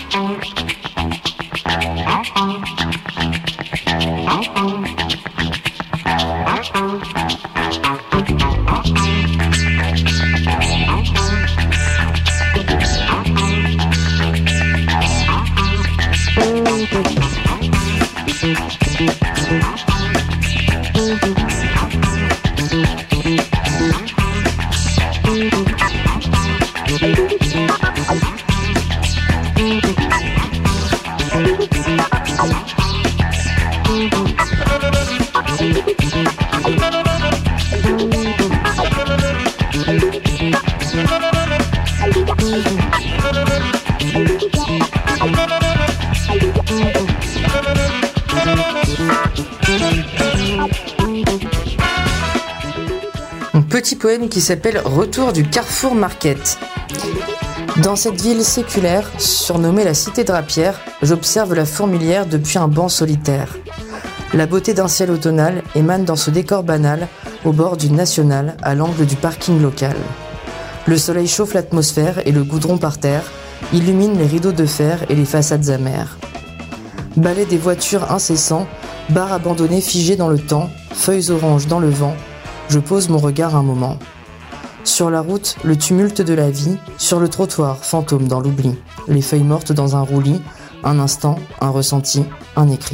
Petit poème qui s'appelle Retour du Carrefour Market. Dans cette ville séculaire, surnommée la Cité Drapière, j'observe la fourmilière depuis un banc solitaire. La beauté d'un ciel automnal émane dans ce décor banal, au bord d'une nationale, à l'angle du parking local. Le soleil chauffe l'atmosphère et le goudron par terre illumine les rideaux de fer et les façades amères. Balai des voitures incessants, bars abandonnés figés dans le temps, feuilles oranges dans le vent, je pose mon regard un moment. Sur la route, le tumulte de la vie, sur le trottoir, fantôme dans l'oubli, les feuilles mortes dans un roulis, un instant, un ressenti, un écrit.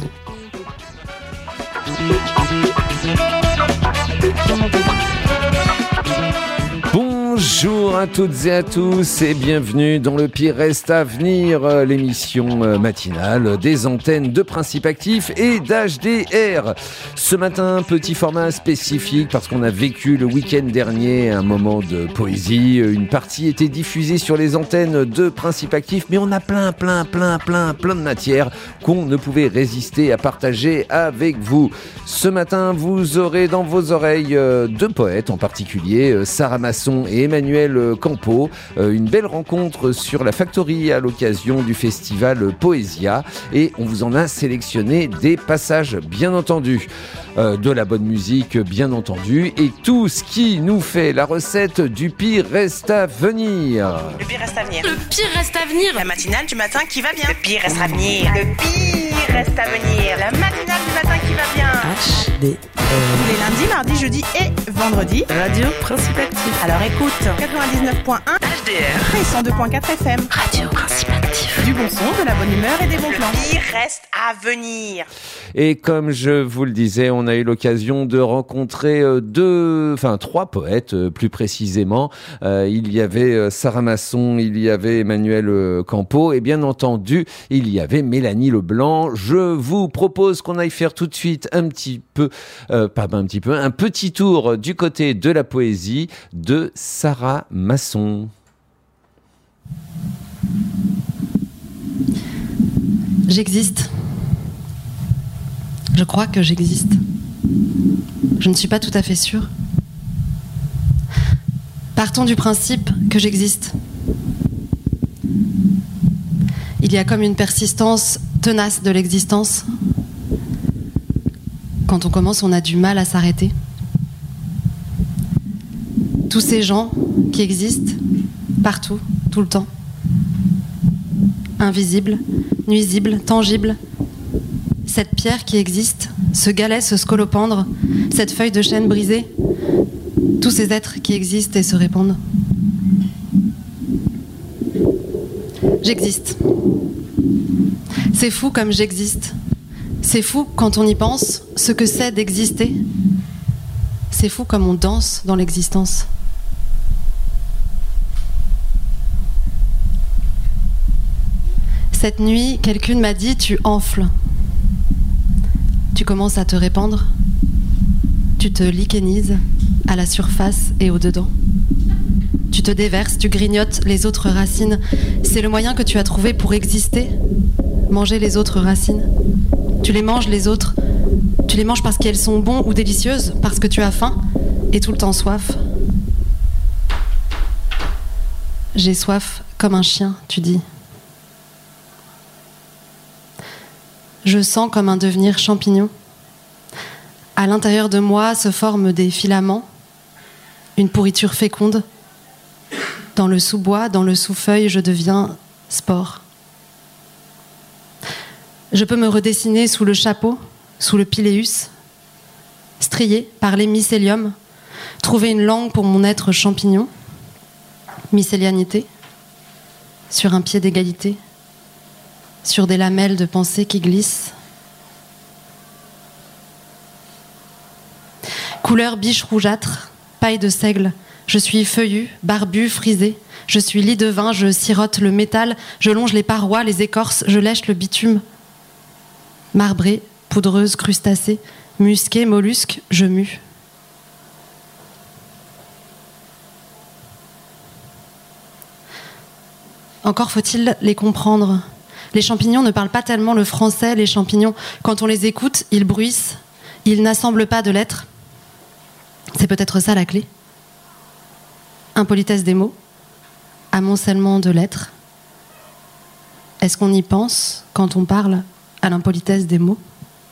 Bonjour à toutes et à tous et bienvenue dans Le Pire Reste à Venir, l'émission matinale des antennes de Principe Actif et d'HDR. Ce matin, petit format spécifique parce qu'on a vécu le week-end dernier un moment de poésie. Une partie était diffusée sur les antennes de Principe Actif, mais on a plein de matières qu'on ne pouvait résister à partager avec vous. Ce matin, vous aurez dans vos oreilles deux poètes en particulier, Sarah Masson et Emmanuel Campo, une belle rencontre sur la Factory à l'occasion du festival Poésia, et on vous en a sélectionné des passages bien entendu, de la bonne musique bien entendu, et tout ce qui nous fait la recette du pire reste à venir. Le pire reste à venir. Le pire reste à venir. La matinale du matin qui va bien. Le pire reste à venir. Le pire reste à venir. La matinale du matin qui va bien. HDR. Tous les lundis, mardis, jeudis et vendredis. Radio Principe Actif. Alors écoute 99.1 HDR et 102.4 FM. Radio Principe Actif. Du bon son, de la bonne humeur et des bons plans. Le pire reste à venir. Et comme je vous le disais, on a eu l'occasion de rencontrer trois poètes plus précisément. Il y avait Sarah Masson, il y avait Emmanuel Campo et bien entendu, il y avait Mélanie Leblanc. Je vous propose qu'on aille faire tout de suite un petit tour du côté de la poésie de Sarah Masson. J'existe. Je crois que j'existe. Je ne suis pas tout à fait sûre. Partons du principe que j'existe. Il y a comme une persistance tenace de l'existence. Quand on commence, on a du mal à s'arrêter. Tous ces gens qui existent, partout, tout le temps. Invisibles, nuisibles, tangibles. Cette pierre qui existe, ce galet, ce scolopendre, cette feuille de chêne brisée, tous ces êtres qui existent et se répandent. J'existe. C'est fou comme j'existe. C'est fou quand on y pense, ce que c'est d'exister. C'est fou comme on danse dans l'existence. Cette nuit, quelqu'un m'a dit « tu enfles ». Tu commences à te répandre, tu te lichénises à la surface et au-dedans. Tu te déverses, tu grignotes les autres racines. C'est le moyen que tu as trouvé pour exister, manger les autres racines. Tu les manges les autres, tu les manges parce qu'elles sont bonnes ou délicieuses, parce que tu as faim et tout le temps soif. J'ai soif comme un chien, tu dis. Je sens comme un devenir champignon. À l'intérieur de moi se forment des filaments, une pourriture féconde. Dans le sous-bois, dans le sous-feuille, je deviens spore. Je peux me redessiner sous le chapeau, sous le piléus, strié par les mycéliums, trouver une langue pour mon être champignon, mycélianité, sur un pied d'égalité, sur des lamelles de pensée qui glissent. Couleur biche rougeâtre, paille de seigle, je suis feuillu, barbu, frisé, je suis lit de vin, je sirote le métal, je longe les parois, les écorces, je lèche le bitume. Marbrée, poudreuse, crustacée, musquée, mollusque, je mue. Encore faut-il les comprendre. Les champignons ne parlent pas tellement le français, les champignons. Quand on les écoute, ils bruissent, ils n'assemblent pas de lettres. C'est peut-être ça la clé. Impolitesse des mots, amoncellement de lettres. Est-ce qu'on y pense quand on parle à l'impolitesse des mots ?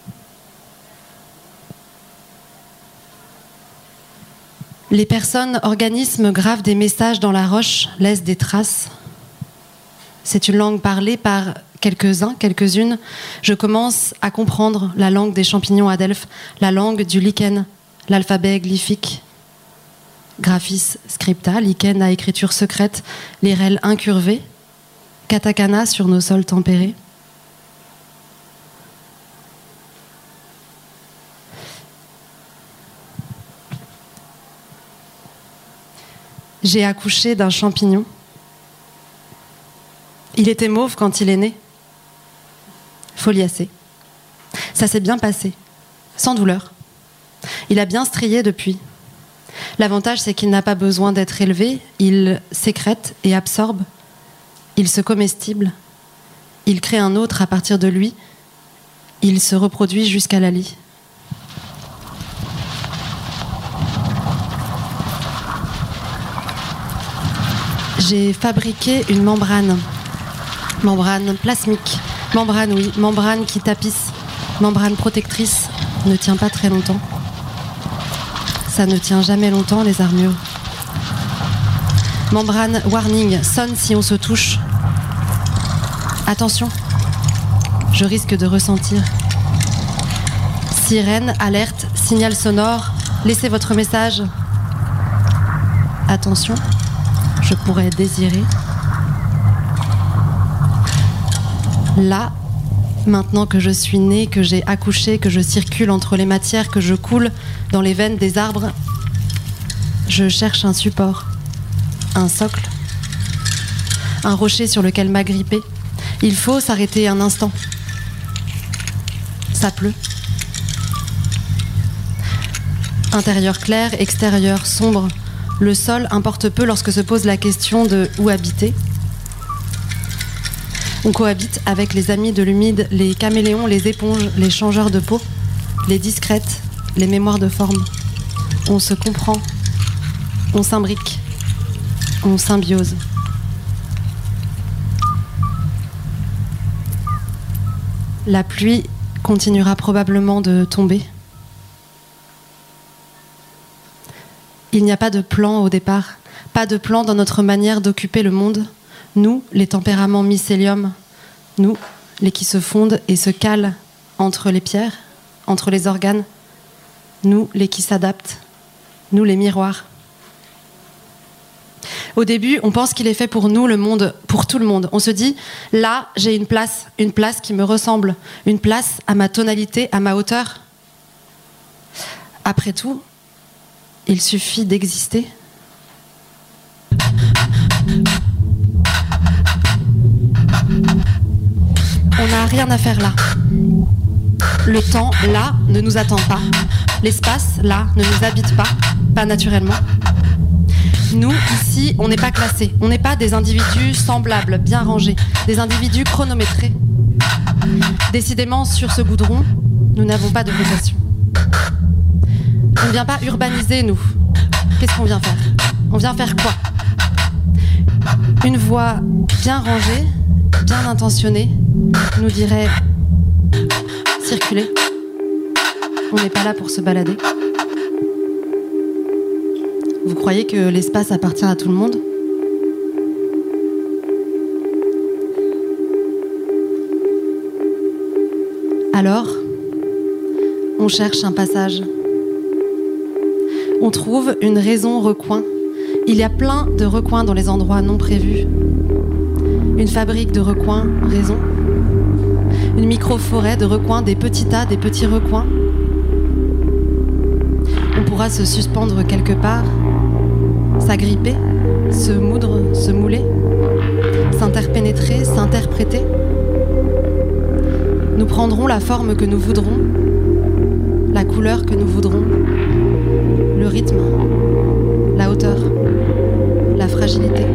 Les personnes, organismes gravent des messages dans la roche, laissent des traces. C'est une langue parlée par quelques-uns, quelques-unes. Je commence à comprendre la langue des champignons à Delphes, la langue du lichen, l'alphabet glyphique. Graphis scripta, lichen à écriture secrète, les rêles incurvés, katakana sur nos sols tempérés. J'ai accouché d'un champignon. Il était mauve quand il est né, foliacé. Ça s'est bien passé, sans douleur. Il a bien strié depuis. L'avantage, c'est qu'il n'a pas besoin d'être élevé. Il sécrète et absorbe. Il se comestible. Il crée un autre à partir de lui. Il se reproduit jusqu'à la lie. J'ai fabriqué une membrane. Membrane plasmique. Membrane, oui. Membrane qui tapisse. Membrane protectrice. Ne tient pas très longtemps. Ça ne tient jamais longtemps, les armures. Membrane warning, sonne si on se touche. Attention, je risque de ressentir. Sirène, alerte, signal sonore, laissez votre message. Attention, je pourrais désirer. Là, maintenant que je suis née, que j'ai accouché, que je circule entre les matières, que je coule dans les veines des arbres, je cherche un support, un socle, un rocher sur lequel m'agripper. Il faut s'arrêter un instant. Ça pleut. Intérieur clair, extérieur sombre. Le sol importe peu lorsque se pose la question de où habiter. On cohabite avec les amis de l'humide, les caméléons, les éponges, les changeurs de peau, les discrètes, les mémoires de forme. On se comprend, on s'imbrique, on symbiose. La pluie continuera probablement de tomber. Il n'y a pas de plan au départ, pas de plan dans notre manière d'occuper le monde. Nous, les tempéraments mycélium, nous, les qui se fondent et se calent entre les pierres, entre les organes, nous, les qui s'adaptent, nous, les miroirs. Au début, on pense qu'il est fait pour nous, le monde, pour tout le monde. On se dit, là, j'ai une place qui me ressemble, une place à ma tonalité, à ma hauteur. Après tout, il suffit d'exister. On n'a rien à faire là. Le temps, là, ne nous attend pas. L'espace, là, ne nous habite pas naturellement. Nous, ici, on n'est pas classés. On n'est pas des individus semblables, bien rangés. Des individus chronométrés. Décidément, sur ce goudron, nous n'avons pas de vocation. On ne vient pas urbaniser, nous. Qu'est-ce qu'on vient faire ? On vient faire quoi ? Une voix bien rangée, bien intentionnée, nous dirait circuler. On n'est pas là pour se balader. Vous croyez que l'espace appartient à tout le monde ? Alors, on cherche un passage. On trouve une raison recoin. Il y a plein de recoins dans les endroits non prévus. Une fabrique de recoins, raison. Une micro-forêt de recoins, des petits tas, des petits recoins. On pourra se suspendre quelque part, s'agripper, se moudre, se mouler, s'interpénétrer, s'interpréter. Nous prendrons la forme que nous voudrons, la couleur que nous voudrons, le rythme, la hauteur, la fragilité.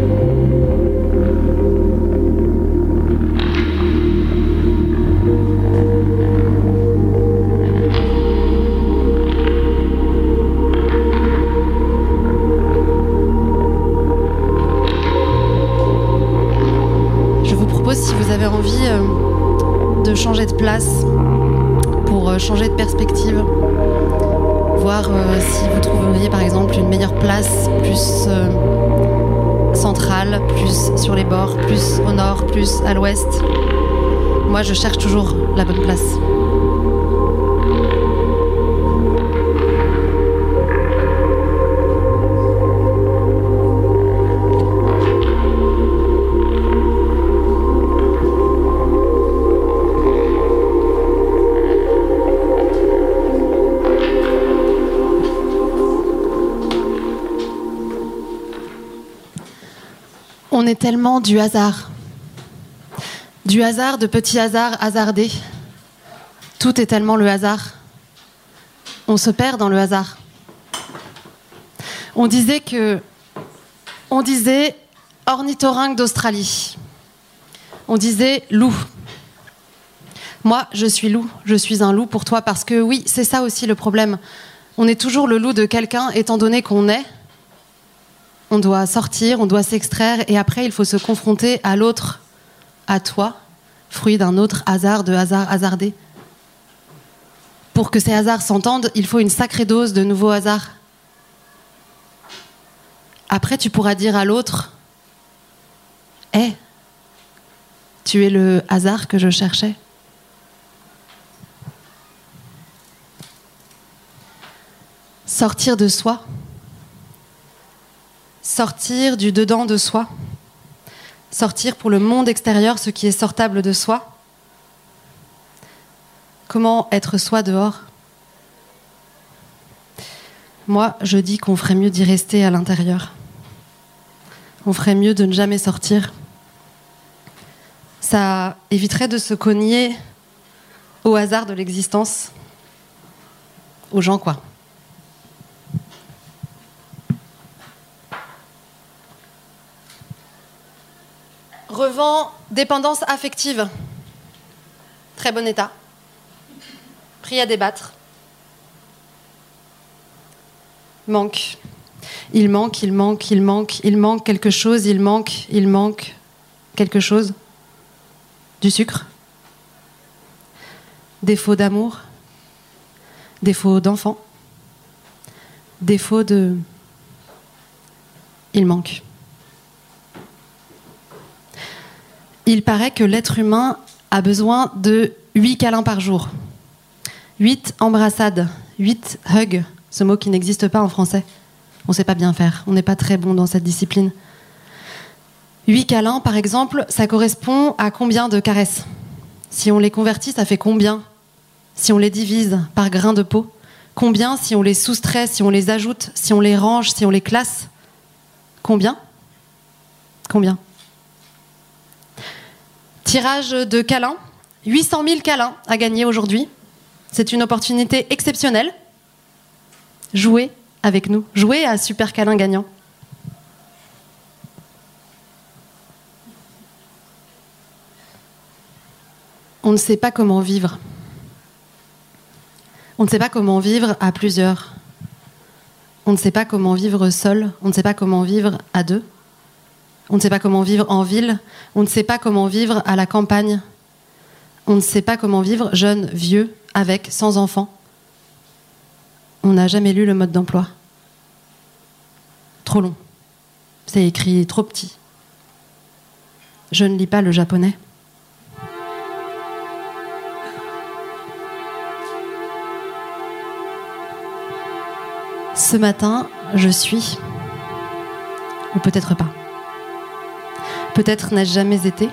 Je vous propose, si vous avez envie de changer de place pour changer de perspective, voir si vous trouveriez par exemple une meilleure place, plus centrale, plus sur les bords, plus au nord, plus à l'ouest. Moi, je cherche toujours la bonne place. On est tellement du hasard de petits hasards hasardés. Tout est tellement le hasard. On se perd dans le hasard. On disait ornithorynque d'Australie. On disait loup. Moi, je suis loup. Je suis un loup pour toi parce que oui, c'est ça aussi le problème. On est toujours le loup de quelqu'un étant donné qu'on est. On doit sortir, on doit s'extraire et après il faut se confronter à l'autre, à toi, fruit d'un autre hasard, de hasard hasardé. Pour que ces hasards s'entendent, il faut une sacrée dose de nouveaux hasards. Après tu pourras dire à l'autre « Hé, tu es le hasard que je cherchais ». Sortir de soi. Sortir du dedans de soi, sortir pour le monde extérieur ce qui est sortable de soi. Comment être soi dehors ? Moi, je dis qu'on ferait mieux d'y rester à l'intérieur. On ferait mieux de ne jamais sortir. Ça éviterait de se cogner au hasard de l'existence, aux gens quoi. Revend dépendance affective. Très bon état. Prix à débattre. Manque. Il manque quelque chose, il manque quelque chose. Du sucre. Défaut d'amour. Défaut d'enfant. Défaut de... Il manque. Il paraît que l'être humain a besoin de 8 câlins par jour. 8 embrassades, 8 hugs, ce mot qui n'existe pas en français. On ne sait pas bien faire, on n'est pas très bon dans cette discipline. 8 câlins, par exemple, ça correspond à combien de caresses ? Si on les convertit, ça fait combien ? Si on les divise par grain de peau ? Combien si on les soustrait, si on les ajoute, si on les range, si on les classe ? Combien ? Tirage de câlins, 800 000 câlins à gagner aujourd'hui. C'est une opportunité exceptionnelle. Jouez avec nous, jouez à Super Câlin Gagnant. On ne sait pas comment vivre. On ne sait pas comment vivre à plusieurs. On ne sait pas comment vivre seul. On ne sait pas comment vivre à deux. On ne sait pas comment vivre en ville. On ne sait pas comment vivre à la campagne. On ne sait pas comment vivre jeune, vieux, avec, sans enfant. On n'a jamais lu le mode d'emploi. Trop long. C'est écrit trop petit. Je ne lis pas le japonais. Ce matin, je suis, ou peut-être pas. Peut-être n'ai-je jamais été.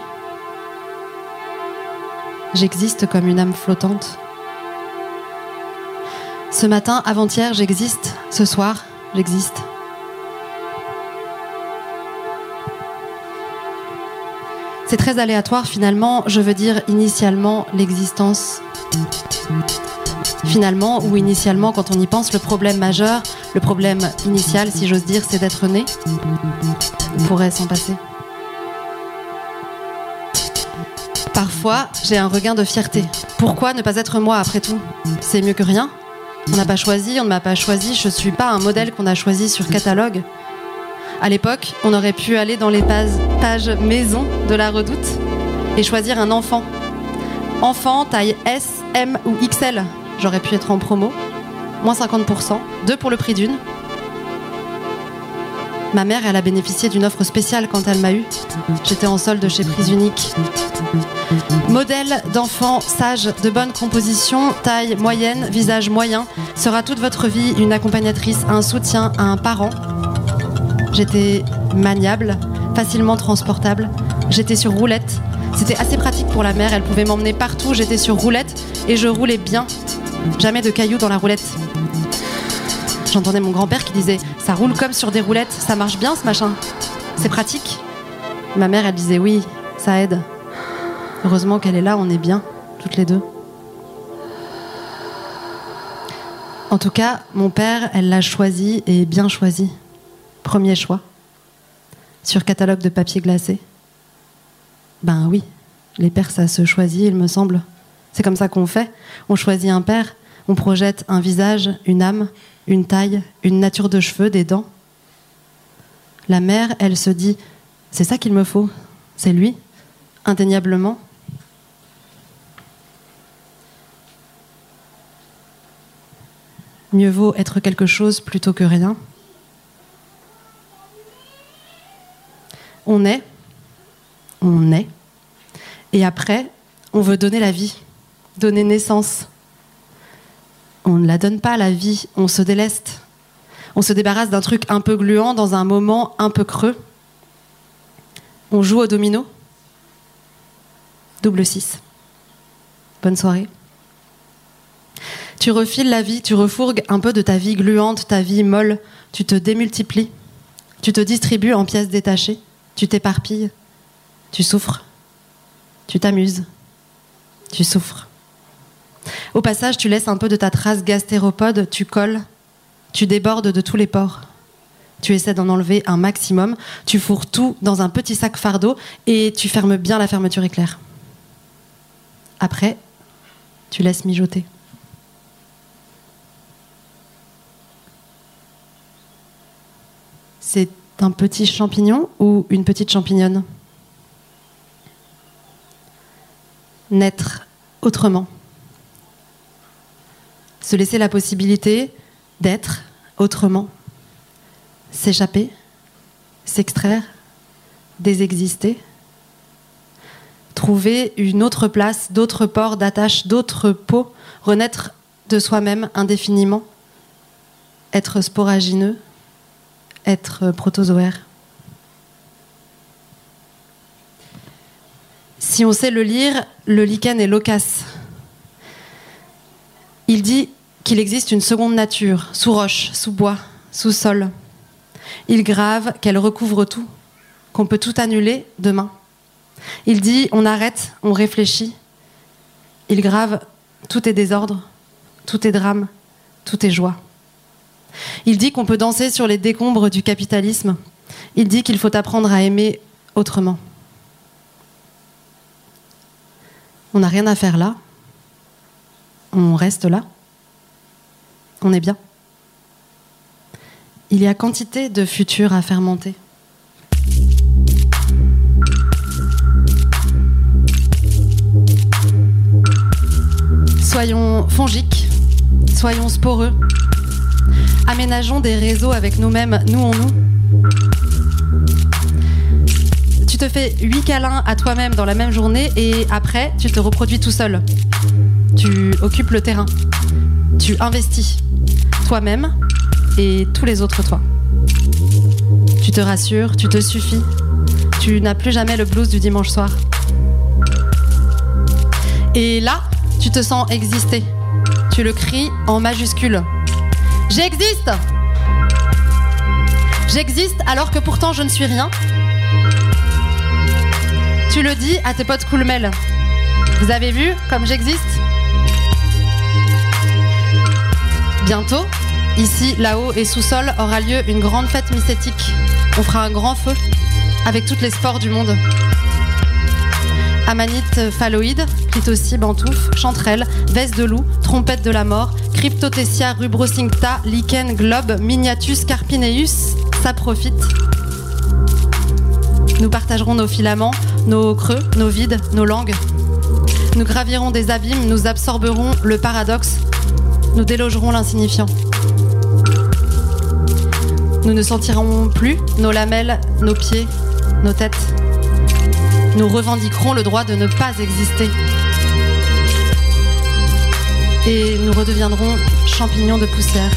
J'existe comme une âme flottante. Ce matin, avant-hier, j'existe. Ce soir, j'existe. C'est très aléatoire finalement, je veux dire initialement l'existence. Finalement ou initialement, quand on y pense, le problème majeur, le problème initial, si j'ose dire, c'est d'être né. On pourrait s'en passer. Parfois, j'ai un regain de fierté. Pourquoi ne pas être moi après tout ? C'est mieux que rien. On n'a pas choisi, on ne m'a pas choisi, je suis pas un modèle qu'on a choisi sur catalogue. À l'époque, on aurait pu aller dans les pages maison de la Redoute et choisir un enfant. Enfant, taille S, M ou XL. J'aurais pu être en promo. Moins 50%, 2 pour le prix d'une. Ma mère, elle a bénéficié d'une offre spéciale quand elle m'a eu. J'étais en solde chez Prise Unique. Modèle d'enfant sage, de bonne composition, taille moyenne, visage moyen, sera toute votre vie une accompagnatrice, un soutien, un parent. J'étais maniable, facilement transportable. J'étais sur roulette. C'était assez pratique pour la mère, elle pouvait m'emmener partout. J'étais sur roulette et je roulais bien. Jamais de cailloux dans la roulette. J'entendais mon grand-père qui disait « Ça roule comme sur des roulettes, ça marche bien ce machin. C'est pratique ». Ma mère, elle disait « Oui, ça aide. Heureusement qu'elle est là, on est bien, toutes les deux. » En tout cas, mon père, elle l'a choisi et bien choisi. Premier choix. Sur catalogue de papier glacé. Ben oui, les pères, ça se choisit, il me semble. C'est comme ça qu'on fait. On choisit un père, on projette un visage, une âme, une taille, une nature de cheveux, des dents. La mère, elle se dit, c'est ça qu'il me faut, c'est lui, indéniablement. Mieux vaut être quelque chose plutôt que rien. On est, et après, on veut donner la vie, donner naissance. On ne la donne pas, la vie, on se déleste. On se débarrasse d'un truc un peu gluant dans un moment un peu creux. On joue au domino. Double 6. Bonne soirée. Tu refiles la vie, tu refourgues un peu de ta vie gluante, ta vie molle. Tu te démultiplies. Tu te distribues en pièces détachées. Tu t'éparpilles. Tu souffres. Tu t'amuses. Tu souffres. Au passage, tu laisses un peu de ta trace gastéropode, tu colles, tu débordes de tous les pores. Tu essaies d'en enlever un maximum, tu fourres tout dans un petit sac fardeau et tu fermes bien la fermeture éclair. Après, tu laisses mijoter. C'est un petit champignon ou une petite champignonne ? Naître autrement. Se laisser la possibilité d'être autrement. S'échapper, s'extraire, désexister. Trouver une autre place, d'autres ports d'attache, d'autres peaux. Renaître de soi-même indéfiniment. Être sporagineux, être protozoaire. Si on sait le lire, le lichen est loquace. Il dit qu'il existe une seconde nature, sous roche, sous bois, sous sol. Il grave qu'elle recouvre tout, qu'on peut tout annuler demain. Il dit on arrête, on réfléchit. Il grave tout est désordre, tout est drame, tout est joie. Il dit qu'on peut danser sur les décombres du capitalisme. Il dit qu'il faut apprendre à aimer autrement. On n'a rien à faire là. On reste là. On est bien. Il y a quantité de futur à fermenter. Soyons fongiques, soyons sporeux. Aménageons des réseaux avec nous-mêmes, nous en nous. Tu te fais 8 câlins à toi-même dans la même journée et après, tu te reproduis tout seul. Tu occupes le terrain. Tu investis toi-même et tous les autres toi. Tu te rassures, tu te suffis. Tu n'as plus jamais le blues du dimanche soir. Et là, tu te sens exister. Tu le cries en majuscule. J'existe! J'existe alors que pourtant je ne suis rien. Tu le dis à tes potes cool-mel. Vous avez vu comme j'existe? Bientôt, ici, là-haut et sous-sol, aura lieu une grande fête mycétique. On fera un grand feu avec toutes les sports du monde. Amanite phalloïde, clitocie, bantouf, chanterelle, veste de loup, trompette de la mort, cryptotessia, rubrocincta, lichen, globe, miniatus, carpineus, saprophyte. Nous partagerons nos filaments, nos creux, nos vides, nos langues. Nous gravirons des abîmes, nous absorberons le paradoxe, nous délogerons l'insignifiant. Nous ne sentirons plus nos lamelles, nos pieds, nos têtes. Nous revendiquerons le droit de ne pas exister. Et nous redeviendrons champignons de poussière.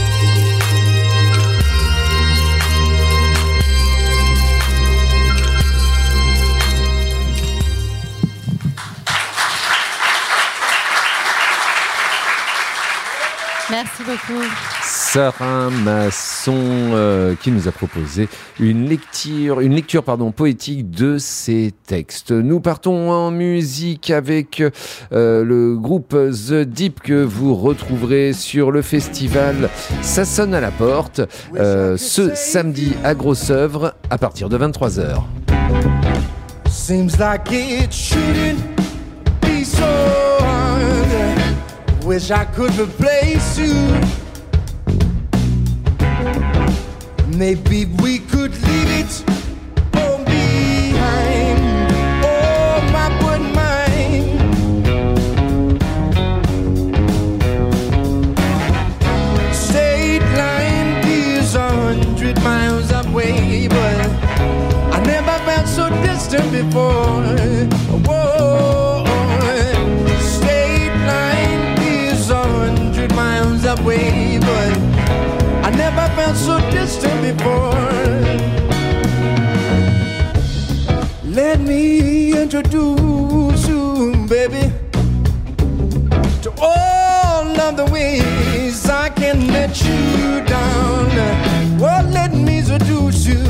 Merci beaucoup. Sarah Masson qui nous a proposé une lecture poétique de ses textes. Nous partons en musique avec le groupe The Deep que vous retrouverez sur le festival Ça sonne à la porte ce samedi à Grosse-Œuvre à partir de 23h. Seems like it shouldn't be so hard. Wish I could replace you. Maybe we could leave it all behind. Oh, my good mind. State line is 100 miles away, but I never felt so distant before. Whoa, state line is 100 miles away, but I never felt so distant before. Let me introduce you, baby, to all of the ways I can let you down. Well, let me introduce you.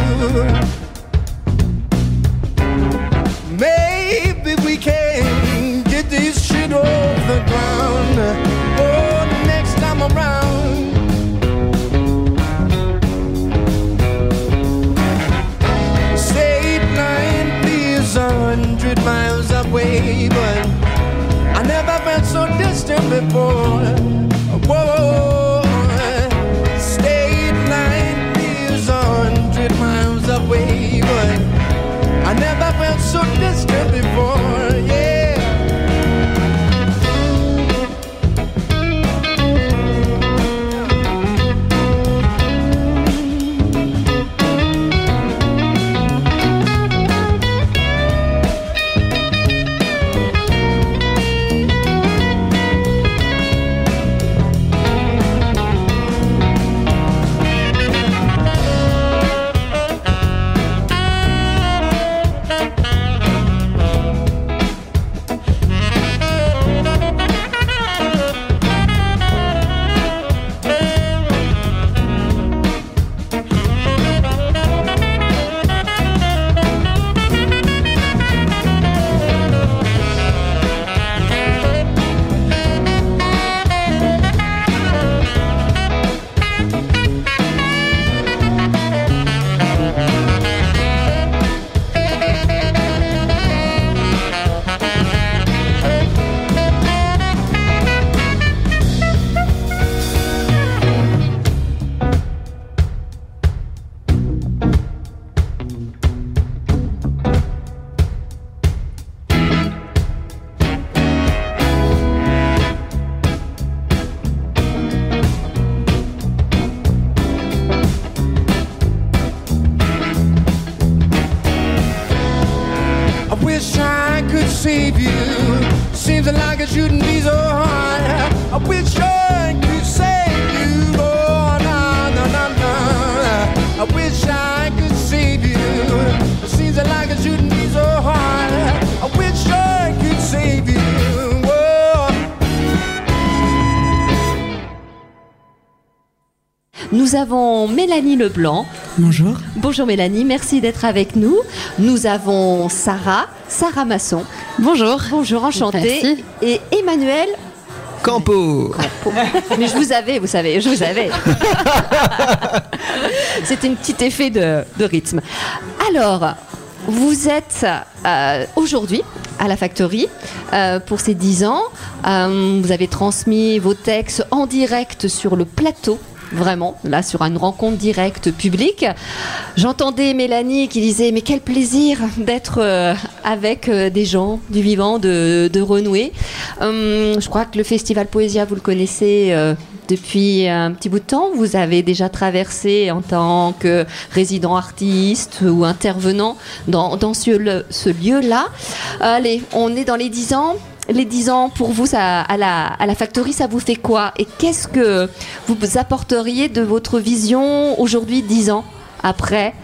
Maybe we can get this shit off the ground. Oh, next time around. State line is 100 miles away, but I never felt so distant before. Whoa, state line is 100 miles away, but I never felt so distant before, yeah. Save you. Seems like it shouldn't be so hard. I wish I could save you. Oh, no, no, Nous avons Mélanie Leblanc. Bonjour. Bonjour Mélanie, merci d'être avec nous. Nous avons Sarah Masson. Bonjour. Bonjour, enchantée. Merci. Et Emmanuel Campo. Mais je vous avais, je vous avais. C'était un petit effet de rythme. Alors, vous êtes aujourd'hui à la Factory pour ces 10 ans. Vous avez transmis vos textes en direct sur le plateau. Vraiment, là, sur une rencontre directe publique. J'entendais Mélanie qui disait « Mais quel plaisir d'être avec des gens du vivant, de renouer. » Je crois que le Festival Poésia, vous le connaissez depuis un petit bout de temps. Vous avez déjà traversé en tant que résident artiste ou intervenant dans ce lieu-là. Allez, on est dans les 10 ans. Les 10 ans, pour vous, ça, à la Factory, ça vous fait quoi? Et qu'est-ce que vous apporteriez de votre vision aujourd'hui, 10 ans après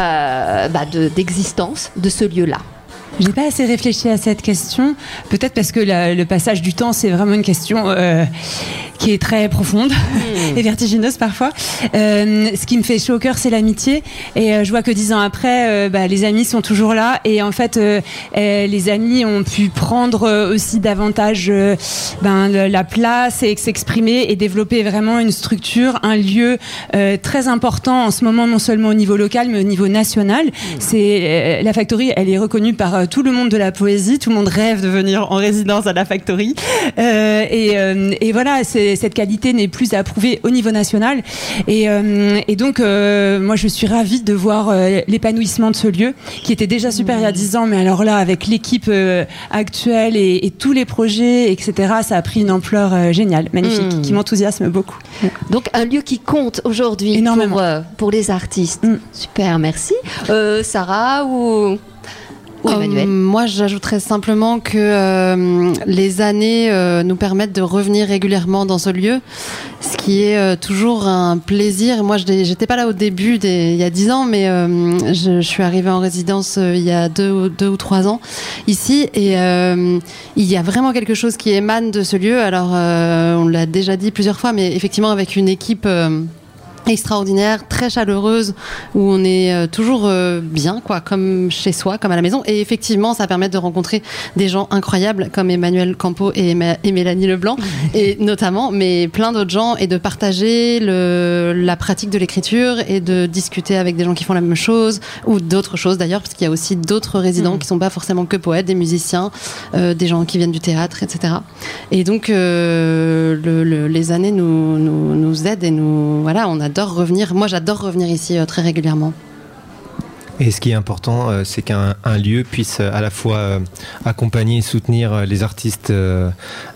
d'existence de ce lieu-là? J'ai pas assez réfléchi à cette question, peut-être parce que le passage du temps, c'est vraiment une question qui est très profonde et vertigineuse parfois. Ce qui me fait chaud au cœur, c'est l'amitié. Et je vois que 10 ans après, les amis sont toujours là. Et en fait, les amis ont pu prendre aussi davantage la place et s'exprimer et développer vraiment une structure, un lieu très important en ce moment, non seulement au niveau local, mais au niveau national. C'est la Factory, elle est reconnue par tout le monde de la poésie. Tout le monde rêve de venir en résidence à la Factory. Et voilà, cette qualité n'est plus à prouver au niveau national. Et donc, moi, je suis ravie de voir l'épanouissement de ce lieu, qui était déjà super il y a 10 ans, mais alors là, avec l'équipe actuelle et tous les projets, etc., ça a pris une ampleur géniale, magnifique, qui m'enthousiasme beaucoup. Donc, un lieu qui compte aujourd'hui pour les artistes. Super, merci. Sarah ou Emmanuel? Moi, j'ajouterais simplement que les années nous permettent de revenir régulièrement dans ce lieu, ce qui est toujours un plaisir. Moi, j'étais pas là au début, il y a 10 ans, mais je suis arrivée en résidence il y a 2 ou 3 ans ici, et il y a vraiment quelque chose qui émane de ce lieu. Alors, on l'a déjà dit plusieurs fois, mais effectivement, avec une équipe extraordinaire, très chaleureuse, où on est toujours bien, quoi, comme chez soi, comme à la maison. Et effectivement, ça permet de rencontrer des gens incroyables comme Emmanuel Campo et Mélanie Leblanc, et notamment, mais plein d'autres gens, et de partager la pratique de l'écriture et de discuter avec des gens qui font la même chose, ou d'autres choses d'ailleurs, parce qu'il y a aussi d'autres résidents qui sont pas forcément que poètes, des musiciens, des gens qui viennent du théâtre, etc. Et donc, les années nous aident, et voilà, on adore revenir. Moi, j'adore revenir ici très régulièrement. Et ce qui est important, c'est qu'un lieu puisse à la fois accompagner et soutenir les artistes que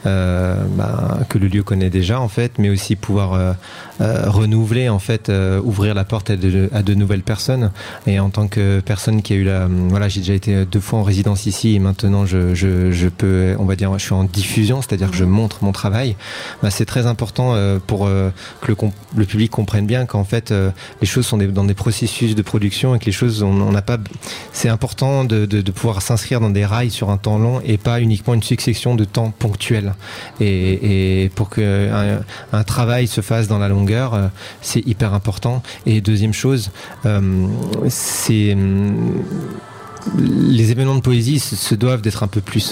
le lieu connaît déjà, en fait, mais aussi pouvoir renouveler, en fait, ouvrir la porte à de nouvelles personnes. Et en tant que personne qui a eu j'ai déjà été 2 fois en résidence ici, et maintenant je peux, on va dire, je suis en diffusion, c'est-à-dire que je montre mon travail. C'est très important pour que le public comprenne bien qu'en fait les choses sont dans des processus de production, et que les choses on n'a pas. C'est important de pouvoir s'inscrire dans des rails sur un temps long, et pas uniquement une succession de temps ponctuels. Et pour que un travail se fasse dans la longueur, c'est hyper important. Et deuxième chose, c'est les événements de poésie se doivent d'être un peu plus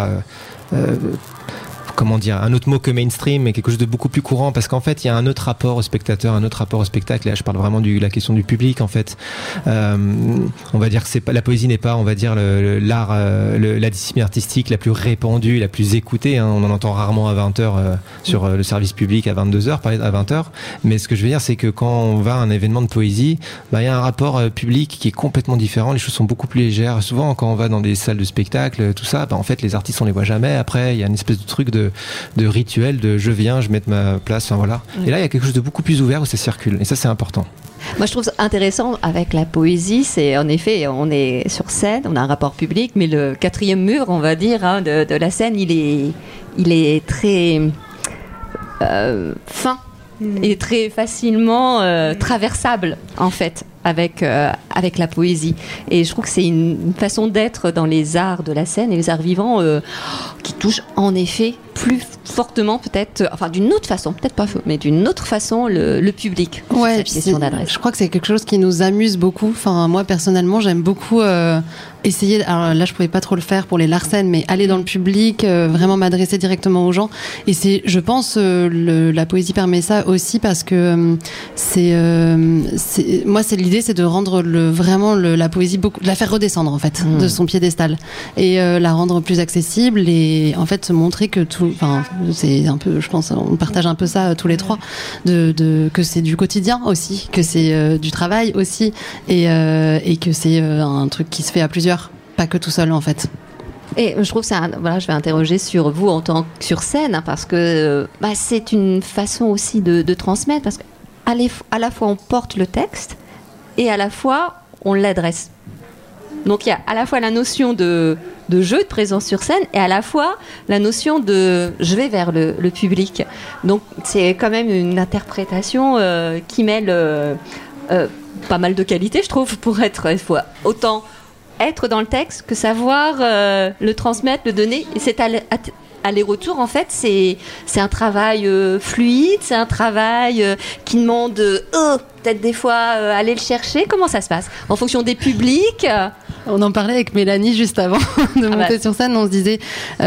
comment dire, un autre mot que mainstream, mais quelque chose de beaucoup plus courant, parce qu'en fait il y a un autre rapport au spectateur, un autre rapport au spectacle. Et là je parle vraiment de la question du public, en fait. On va dire que la poésie n'est pas, on va dire, l'art, la discipline artistique la plus répandue, la plus écoutée, hein. On en entend rarement à 20h sur le service public, à 22h, parler à 20h. Mais ce que je veux dire, c'est que quand on va à un événement de poésie, il y a un rapport public qui est complètement différent. Les choses sont beaucoup plus légères. Souvent quand on va dans des salles de spectacle, tout ça, en fait les artistes on les voit jamais. Après il y a une espèce de truc de rituel de je viens, je mets ma place, voilà. Et là il y a quelque chose de beaucoup plus ouvert où ça circule, et ça c'est important. Moi je trouve ça intéressant avec la poésie, c'est en effet on est sur scène, on a un rapport public, mais le 4e mur, on va dire, de la scène, il est très fin et très facilement traversable, en fait, avec avec la poésie. Et je trouve que c'est une façon d'être dans les arts de la scène et les arts vivants qui touche en effet plus fortement peut-être, enfin d'une autre façon, peut-être pas, mais d'une autre façon le public. Ouais, cette question d'adresse. Je crois que c'est quelque chose qui nous amuse beaucoup. Enfin, moi personnellement, j'aime beaucoup essayer. Alors là, je pouvais pas trop le faire pour les Larsen, mais aller dans le public, vraiment m'adresser directement aux gens. Et c'est, je pense, la poésie permet ça aussi parce que moi, c'est l'idée, c'est de rendre vraiment la poésie beaucoup, de la faire redescendre en fait de son piédestal et la rendre plus accessible et en fait se montrer que enfin, c'est un peu, je pense, on partage un peu ça tous les trois, que c'est du quotidien aussi, que c'est du travail aussi, et que c'est un truc qui se fait à plusieurs, pas que tout seul en fait. Et je trouve ça, voilà, je vais interroger sur vous en tant que sur scène, parce que c'est une façon aussi de transmettre, parce qu'à la fois on porte le texte et à la fois on l'adresse. Donc il y a à la fois la notion de jeu, de présence sur scène, et à la fois la notion de je vais vers le public. Donc c'est quand même une interprétation qui mêle pas mal de qualités, je trouve, pour être, il faut autant être dans le texte que savoir le transmettre, le donner. Et cet aller-retour, en fait, c'est un travail fluide, c'est un travail qui demande peut-être des fois aller le chercher. Comment ça se passe en fonction des publics? On en parlait avec Mélanie juste avant de monter sur scène. On se disait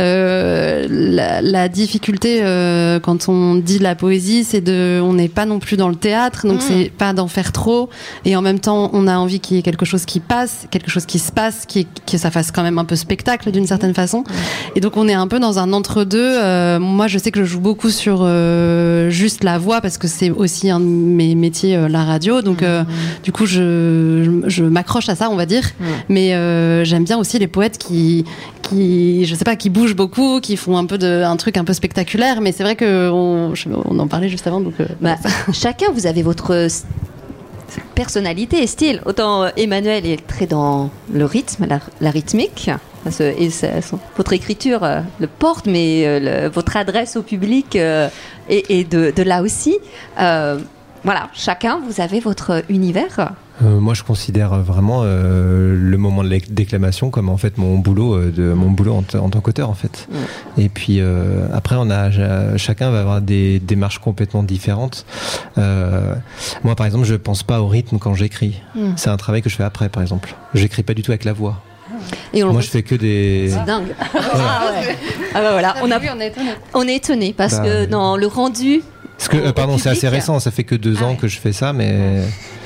la difficulté quand on dit de la poésie, c'est on n'est pas non plus dans le théâtre, donc c'est pas d'en faire trop. Et en même temps, on a envie qu'il y ait quelque chose qui passe, quelque chose qui se passe, que ça fasse quand même un peu spectacle d'une certaine façon. Et donc on est un peu dans un entre-deux. Moi, je sais que je joue beaucoup sur juste la voix parce que c'est aussi un de mes métiers, la radio. Donc du coup, je m'accroche à ça, on va dire. Mais j'aime bien aussi les poètes qui je sais pas, qui bougent beaucoup, qui font un truc un peu spectaculaire. Mais c'est vrai que on en parlait juste avant. Donc chacun, vous avez votre personnalité et style. Autant Emmanuel est très dans le rythme, la rythmique. Votre écriture le porte, mais votre adresse au public est de là aussi. Voilà, chacun, vous avez votre univers. Moi, je considère vraiment le moment de déclamation comme en fait mon boulot en tant qu'auteur en fait. Et puis après, chacun va avoir des démarches complètement différentes. Moi, par exemple, je pense pas au rythme quand j'écris. C'est un travail que je fais après, par exemple. J'écris pas du tout avec la voix. Et moi, je fais que des. C'est dingue. Voilà. On est étonné parce que dans le rendu. Parce que, pardon, c'est assez récent, ça fait que 2 ans que je fais ça, mais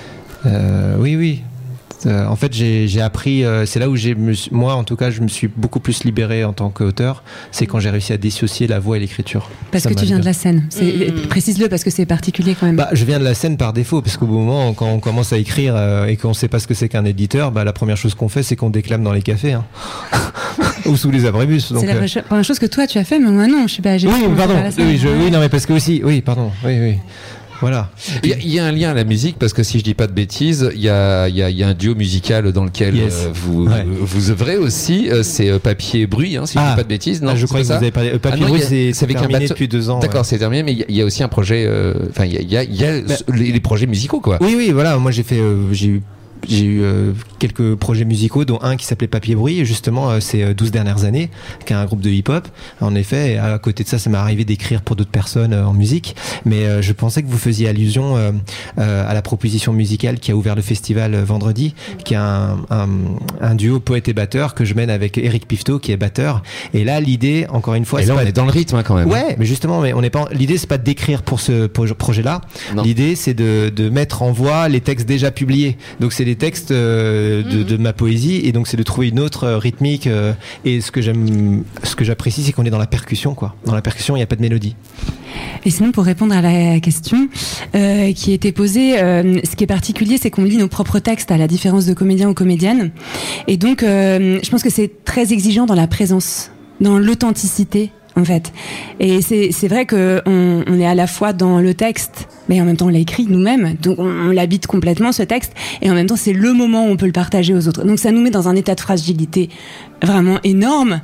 oui. En fait, j'ai appris, c'est là où moi en tout cas, je me suis beaucoup plus libéré en tant qu'auteur, c'est quand j'ai réussi à dissocier la voix et l'écriture. Parce que tu viens de la scène, précise-le parce que c'est particulier quand même. Je viens de la scène par défaut, parce qu'au bout moment, quand on commence à écrire et qu'on sait pas ce que c'est qu'un éditeur, la première chose qu'on fait, c'est qu'on déclame dans les cafés, hein. Ou sous les abribus. C'est la première chose que toi tu as fait, mais moi non, je suis pas. Oui, pardon. Oui, non, mais parce que aussi, oui, pardon, oui. Voilà. Il y a un lien à la musique parce que si je dis pas de bêtises, il y a un duo musical dans lequel vous œuvrez aussi. C'est Papier Bruit, hein, si je dis pas de bêtises. Non, je crois que vous avez parlé. Papier Bruit, c'est terminé depuis 2 ans. D'accord, c'est terminé, mais il y a aussi un projet. Enfin, il y a les projets musicaux, quoi. Oui, voilà. Moi, j'ai eu quelques projets musicaux, dont un qui s'appelait Papier Bruit, et justement ces 12 dernières années, qui est un groupe de hip-hop. En effet, et à côté de ça m'est arrivé d'écrire pour d'autres personnes en musique, mais je pensais que vous faisiez allusion à la proposition musicale qui a ouvert le festival vendredi, qui est un duo poète et batteur que je mène avec Eric Pifto, qui est batteur. Et là, l'idée, encore une fois, et là, on est dans le rythme, hein, quand même. Ouais, mais justement, on n'est pas. L'idée, c'est pas d'écrire pour ce projet-là. Non. L'idée, c'est de mettre en voix les textes déjà publiés. Donc, c'est des textes de ma poésie, et donc c'est de trouver une autre rythmique, et ce que j'apprécie, c'est qu'on est dans la percussion, quoi. Dans la percussion, il n'y a pas de mélodie. Et sinon, pour répondre à la question qui était posée, ce qui est particulier, c'est qu'on lit nos propres textes à la différence de comédiens ou comédiennes, et donc je pense que c'est très exigeant dans la présence, dans l'authenticité, en fait. Et c'est vrai qu'on est à la fois dans le texte, mais en même temps on l'a écrit nous-mêmes, donc on l'habite complètement, ce texte, et en même temps c'est le moment où on peut le partager aux autres. Donc ça nous met dans un état de fragilité vraiment énorme,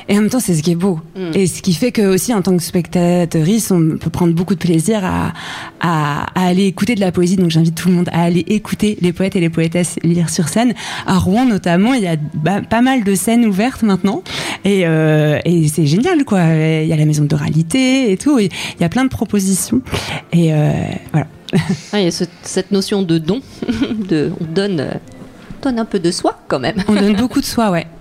Et en même temps, c'est ce qui est beau. Et ce qui fait que aussi, en tant que spectatrice, on peut prendre beaucoup de plaisir à aller écouter de la poésie. Donc j'invite tout le monde à aller écouter les poètes et les poétesses lire sur scène. À Rouen notamment, il y a pas mal de scènes ouvertes maintenant. Et c'est génial, quoi. Il y a la maison d'oralité et tout. Il y a plein de propositions. Et voilà. Il y a cette notion de don. On donne un peu de soi quand même. On donne beaucoup de soi, ouais.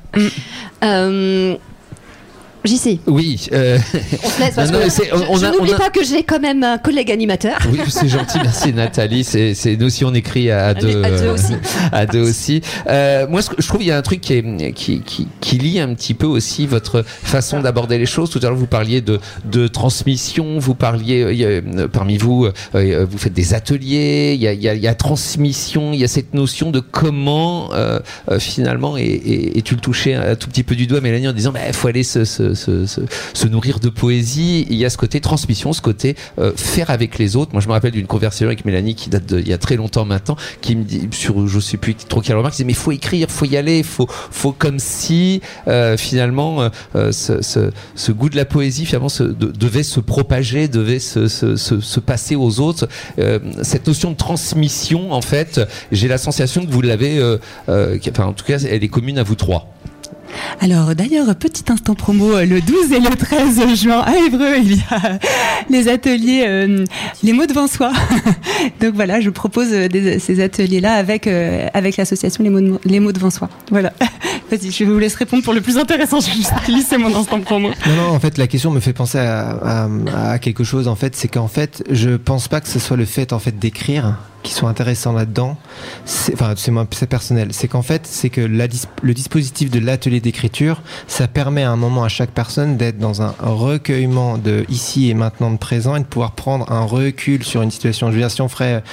JC. Oui. On se laisse parce que je n'oublie pas que j'ai quand même un collègue animateur. Oui, c'est gentil, merci Nathalie. C'est nous aussi on écrit à deux. À deux aussi. Moi, je trouve il y a un truc qui lie un petit peu aussi votre façon d'aborder les choses. Tout à l'heure, vous parliez de transmission. Vous parliez parmi vous, vous faites des ateliers. Il y a transmission. Il y a cette notion de comment finalement et tu le touchais un tout petit peu du doigt, Mélanie, en disant il faut aller se nourrir de poésie. Il y a ce côté transmission, ce côté faire avec les autres. Moi, je me rappelle d'une conversation avec Mélanie qui date il y a très longtemps maintenant, qui me dit sur je sais plus trop quelle remarque, qui disait mais faut écrire, faut y aller, faut comme si finalement ce goût de la poésie finalement devait se propager, devait se passer aux autres. Cette notion de transmission, en fait, j'ai la sensation que vous l'avez, en tout cas, elle est commune à vous trois. Alors d'ailleurs, petit instant promo, le 12 et le 13 juin à Évreux, il y a les ateliers Les mots devant soi. Donc voilà, je propose ces ateliers-là avec l'association Les mots devant soi. Voilà. Vas-y, je vous laisse répondre pour le plus intéressant. Je vais juste glisser mon instant promo. Non, en fait, la question me fait penser à quelque chose. En fait, c'est qu'en fait, je pense pas que ce soit le fait d'écrire qui sont intéressants là-dedans. C'est personnel. C'est qu'en fait, c'est que le dispositif de l'atelier d'écriture, ça permet à un moment à chaque personne d'être dans un recueillement de ici et maintenant de présent et de pouvoir prendre un recul sur une situation. Je veux dire, si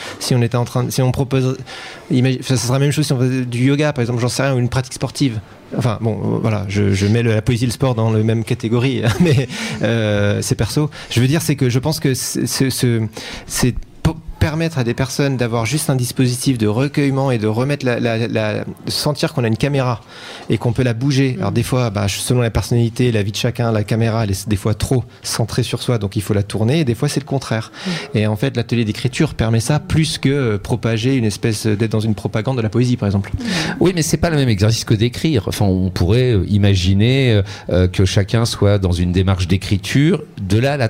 on propose, ça serait la même chose si on faisait du yoga, par exemple, j'en sais rien, ou une pratique sportive. Enfin bon, voilà, je mets la poésie et le sport dans la même catégorie, mais c'est perso. Je veux dire, c'est que je pense que c'est permettre à des personnes d'avoir juste un dispositif de recueillement et de remettre de sentir qu'on a une caméra et qu'on peut la bouger. Alors des fois, selon la personnalité, la vie de chacun, la caméra elle est des fois trop centrée sur soi, donc il faut la tourner, et des fois c'est le contraire. Et en fait, l'atelier d'écriture permet ça plus que propager une espèce d'être dans une propagande de la poésie, par exemple. Oui, mais c'est pas le même exercice que d'écrire. Enfin, on pourrait imaginer que chacun soit dans une démarche d'écriture. De là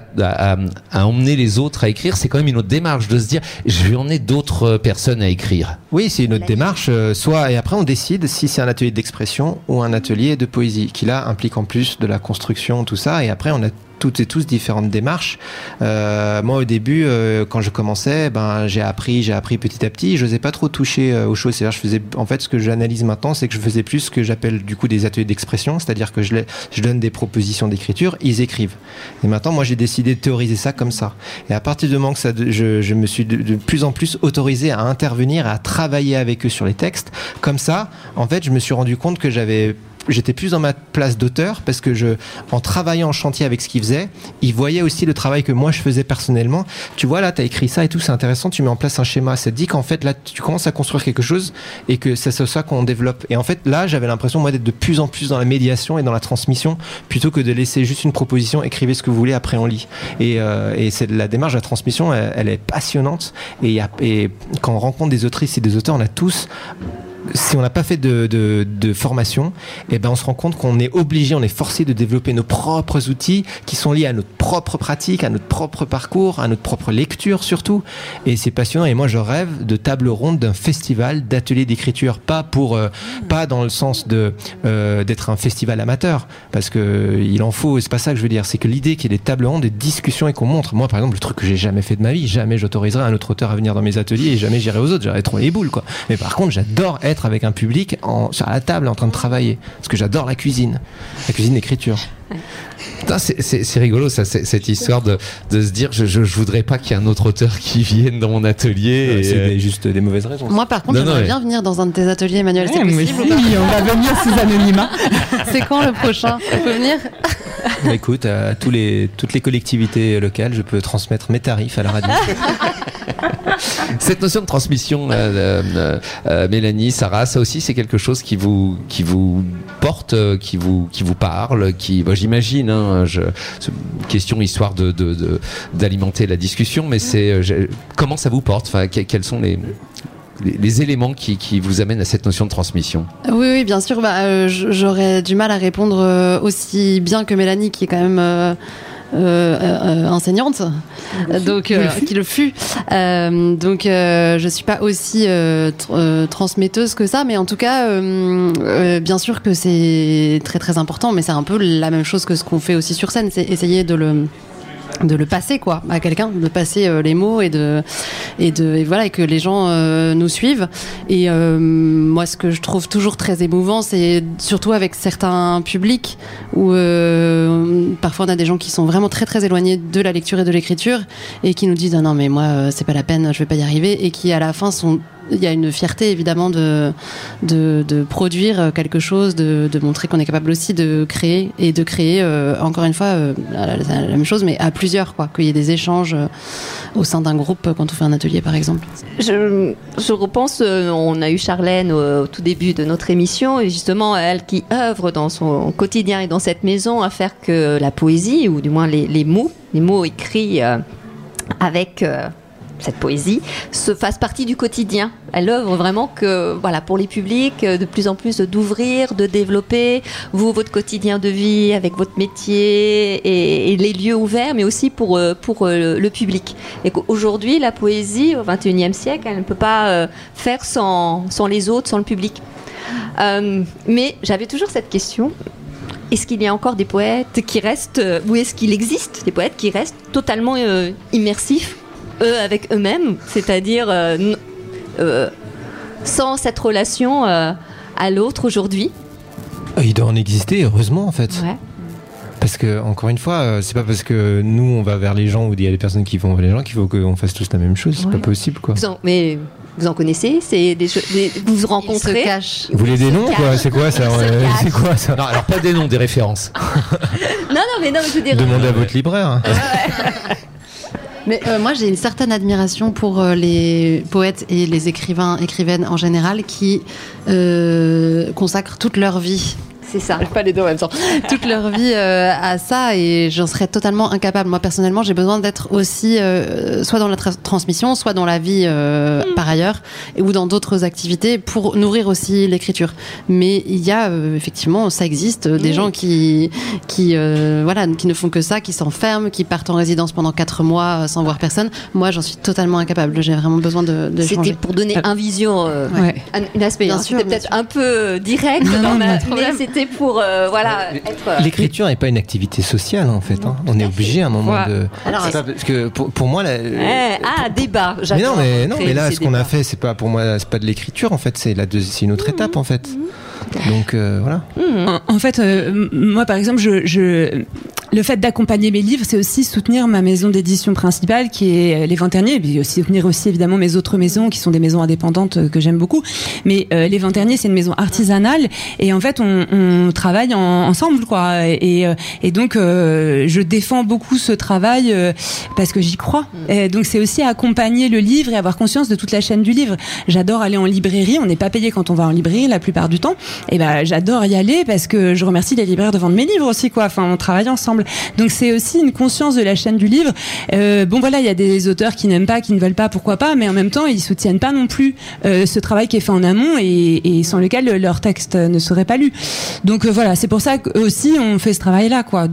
à emmener les autres à écrire, c'est quand même une autre démarche de se dire je vais emmener d'autres personnes à écrire. Oui, c'est une autre démarche, et après on décide si c'est un atelier d'expression ou un atelier de poésie, qui là implique en plus de la construction, tout ça, et après on a toutes et tous différentes démarches. Moi au début, quand je commençais, j'ai appris petit à petit. Je n'osais pas trop toucher aux choses. C'est-à-dire, ce que j'analyse maintenant, c'est que je faisais plus ce que j'appelle du coup des ateliers d'expression, c'est-à-dire que je donne des propositions d'écriture, ils écrivent. Et maintenant, moi, j'ai décidé de théoriser ça comme ça. Et à partir du moment que je me suis de plus en plus autorisé à intervenir, à travailler avec eux sur les textes, comme ça, en fait, je me suis rendu compte que j'étais plus dans ma place d'auteur, parce que en travaillant en chantier avec ce qu'ils faisaient, ils voyaient aussi le travail que moi je faisais personnellement. Tu vois, là, t'as écrit ça et tout, c'est intéressant, tu mets en place un schéma. Ça te dit qu'en fait, là, tu commences à construire quelque chose et que c'est ça qu'on développe. Et en fait, là, j'avais l'impression, moi, d'être de plus en plus dans la médiation et dans la transmission, plutôt que de laisser juste une proposition, écrivez ce que vous voulez, après on lit. Et c'est la démarche de la transmission, elle est passionnante. Et quand on rencontre des autrices et des auteurs, on a tous... Si on n'a pas fait de formation, on se rend compte qu'on est obligé, on est forcé de développer nos propres outils qui sont liés à notre propre pratique, à notre propre parcours, à notre propre lecture surtout. Et c'est passionnant. Et moi, je rêve de table ronde, d'un festival, d'ateliers d'écriture, pas dans le sens d'être un festival amateur, parce que il en faut. C'est pas ça que je veux dire. C'est que l'idée qu'il y ait des tables rondes, des discussions et qu'on montre. Moi, par exemple, le truc que j'ai jamais fait de ma vie, jamais j'autoriserai un autre auteur à venir dans mes ateliers et jamais j'irai aux autres. J'aurais trop les boules, quoi. Mais par contre, j'adore être avec un public sur la table en train de travailler, parce que j'adore la cuisine d'écriture. Putain, c'est rigolo ça, cette histoire de se dire je voudrais pas qu'il y ait un autre auteur qui vienne dans mon atelier. C'est juste des mauvaises raisons. Moi par contre j'aimerais bien venir dans un de tes ateliers, Emmanuel. C'est possible ou pas? On va venir sous anonymat. C'est quand le prochain? On peut venir? Écoute, à toutes les collectivités locales, je peux transmettre mes tarifs à la radio. Cette notion de transmission, Mélanie, Sarah, ça aussi c'est quelque chose qui vous porte, qui vous parle, j'imagine. C'est une question histoire d'alimenter la discussion, mais comment ça vous porte, quels sont les éléments qui vous amènent à cette notion de transmission? Oui, bien sûr. J'aurais du mal à répondre aussi bien que Mélanie, qui est quand même enseignante, qui le fut. Je suis pas aussi transmetteuse que ça, mais en tout cas, bien sûr que c'est très très important. Mais c'est un peu la même chose que ce qu'on fait aussi sur scène, c'est essayer de le passer à quelqu'un, de passer les mots et que les gens nous suivent. Et moi, ce que je trouve toujours très émouvant, c'est surtout avec certains publics où parfois on a des gens qui sont vraiment très très éloignés de la lecture et de l'écriture et qui nous disent non mais moi c'est pas la peine, je vais pas y arriver, et qui à la fin il y a une fierté évidemment de produire quelque chose, de montrer qu'on est capable aussi de créer encore une fois la même chose, mais à plusieurs, qu'il y ait des échanges au sein d'un groupe quand on fait un atelier par exemple. Je repense, on a eu Charlène au tout début de notre émission, et justement elle qui œuvre dans son quotidien et dans cette maison à faire que la poésie, ou du moins les mots écrits avec cette poésie se fasse partie du quotidien. Elle œuvre vraiment pour les publics, de plus en plus d'ouvrir, de développer votre quotidien de vie avec votre métier et les lieux ouverts, mais aussi pour le public. Et qu'aujourd'hui, la poésie, au XXIe siècle, elle ne peut pas faire sans les autres, sans le public. Mais j'avais toujours cette question. Est-ce qu'il y a encore des poètes qui restent, ou est-ce qu'il existe des poètes qui restent totalement immersifs avec eux-mêmes, c'est-à-dire sans cette relation à l'autre aujourd'hui? Il doit en exister, heureusement en fait. Ouais. Parce que, encore une fois, c'est pas parce que nous on va vers les gens ou il y a des personnes qui vont vers les gens qu'il faut qu'on fasse tous la même chose. C'est pas possible, quoi. Mais vous en connaissez? Vous vous rencontrez? Ils se cachent. Vous voulez des noms, quoi? C'est quoi ça? C'est quoi ça? Non, alors pas des noms, des références. non, je veux dire. Demandez à votre libraire. Mais moi j'ai une certaine admiration pour les poètes et les écrivaines en général qui consacrent toute leur vie. C'est ça. Pas les deux en même temps. Toute leur vie à ça, et j'en serais totalement incapable. Moi personnellement, j'ai besoin d'être aussi soit dans la transmission, soit dans la vie par ailleurs, ou dans d'autres activités pour nourrir aussi l'écriture. Mais il y a effectivement, ça existe, des gens qui ne font que ça, qui s'enferment, qui partent en résidence pendant 4 mois sans voir personne. Moi, j'en suis totalement incapable. J'ai vraiment besoin de changer. C'était pour donner un vision, un aspect. C'était peut-être un peu direct, mais c'était pour être. L'écriture n'est pas une activité sociale en fait. On est obligé à un moment de. Alors, c'est pas parce que pour moi. Débat. Mais non, mais là, ce qu'on a fait, c'est pas pour moi, c'est pas de l'écriture en fait. C'est une autre étape en fait. Donc voilà. En fait, moi par exemple, le fait d'accompagner mes livres, c'est aussi soutenir ma maison d'édition principale qui est Les Vents Terniers, et puis soutenir aussi évidemment mes autres maisons qui sont des maisons indépendantes que j'aime beaucoup. Mais Les Vents Terniers, c'est une maison artisanale, et en fait on travaille ensemble, quoi. Et donc je défends beaucoup ce travail parce que j'y crois. Et donc c'est aussi accompagner le livre et avoir conscience de toute la chaîne du livre. J'adore aller en librairie. On n'est pas payé quand on va en librairie la plupart du temps. Et j'adore y aller parce que je remercie les libraires de vendre mes livres aussi, quoi. Enfin, on travaille ensemble. Donc c'est aussi une conscience de la chaîne du livre. Il y a des auteurs qui n'aiment pas, qui ne veulent pas, pourquoi pas, mais en même temps ils soutiennent pas non plus ce travail qui est fait en amont et sans lequel leur texte ne serait pas lu. Donc c'est pour ça qu'aussi on fait ce travail-là, quoi.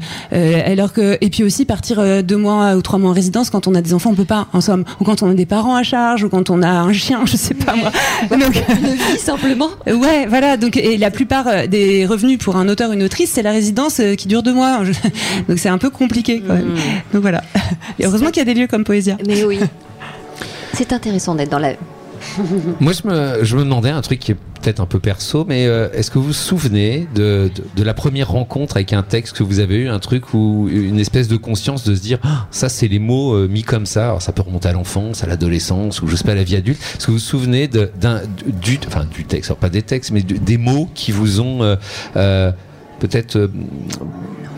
Et puis aussi partir 2 mois ou 3 mois en résidence quand on a des enfants, on peut pas, en somme, ou quand on a des parents à charge, ou quand on a un chien, je sais pas moi. Donc une vie simplement. Ouais, voilà. Donc et la plupart des revenus pour un auteur ou une autrice, c'est la résidence qui dure 2 mois. Donc c'est un peu compliqué quand même. Donc voilà. Et heureusement qu'il y a des lieux comme Poésia. Mais oui. C'est intéressant d'être dans la... Moi je me demandais un truc qui est peut-être un peu perso, mais est-ce que vous vous souvenez de la première rencontre avec un texte que vous avez eu, un truc où une espèce de conscience de se dire ça c'est les mots mis comme ça, alors ça peut remonter à l'enfance, à l'adolescence, ou je sais pas, à la vie adulte. Est-ce que vous vous souvenez du texte, alors pas des textes, mais des mots qui vous ont peut-être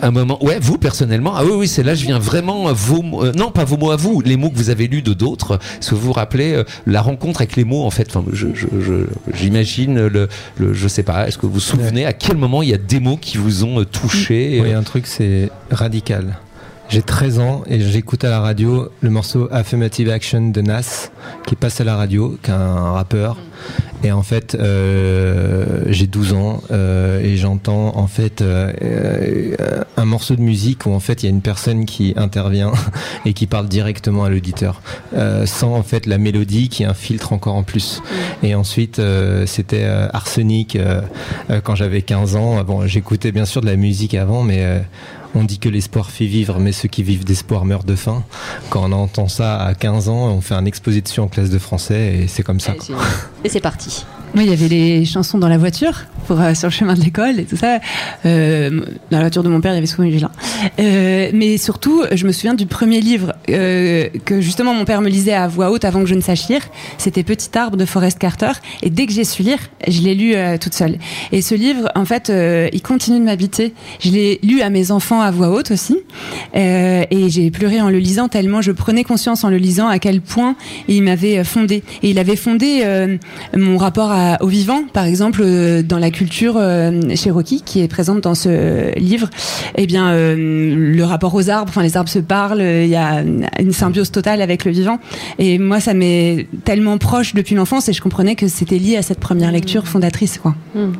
Un moment. Ouais, vous personnellement. Ah oui, c'est là je viens vraiment non pas vos mots à vous, les mots que vous avez lus de d'autres. Est-ce que vous vous rappelez la rencontre avec les mots en fait. Enfin, j'imagine je sais pas. Est-ce que vous vous souvenez à quel moment il y a des mots qui vous ont touché? Oui, un truc c'est radical. J'ai 13 ans et j'écoute à la radio le morceau Affirmative Action de Nas qui passe à la radio, qui est un rappeur. Et en fait, j'ai 12 ans et j'entends en fait un morceau de musique où en fait il y a une personne qui intervient et qui parle directement à l'auditeur, sans en fait la mélodie qui est un filtre encore en plus. Et ensuite, c'était Arsenic quand j'avais 15 ans. Bon, j'écoutais bien sûr de la musique avant, mais on dit que l'espoir fait vivre, mais ceux qui vivent d'espoir meurent de faim. Quand on entend ça à 15 ans, on fait un exposé dessus en classe de français et c'est comme ça. Et c'est parti. Oui, il y avait les chansons dans la voiture, sur le chemin de l'école et tout ça. Dans la voiture de mon père, il y avait souvent une vilain. Mais surtout, je me souviens du premier livre que justement mon père me lisait à voix haute avant que je ne sache lire. C'était Petit arbre de Forrest Carter. Et dès que j'ai su lire, je l'ai lu toute seule. Et ce livre, en fait, il continue de m'habiter. Je l'ai lu à mes enfants à voix haute aussi. Et j'ai pleuré en le lisant tellement je prenais conscience en le lisant à quel point il m'avait fondé. Et il avait fondé mon rapport au vivant, par exemple, dans la culture cherokee qui est présente dans ce livre. Eh bien, le rapport aux arbres, enfin les arbres se parlent, il y a une symbiose totale avec le vivant. Et moi, ça m'est tellement proche depuis l'enfance et je comprenais que c'était lié à cette première lecture fondatrice, quoi.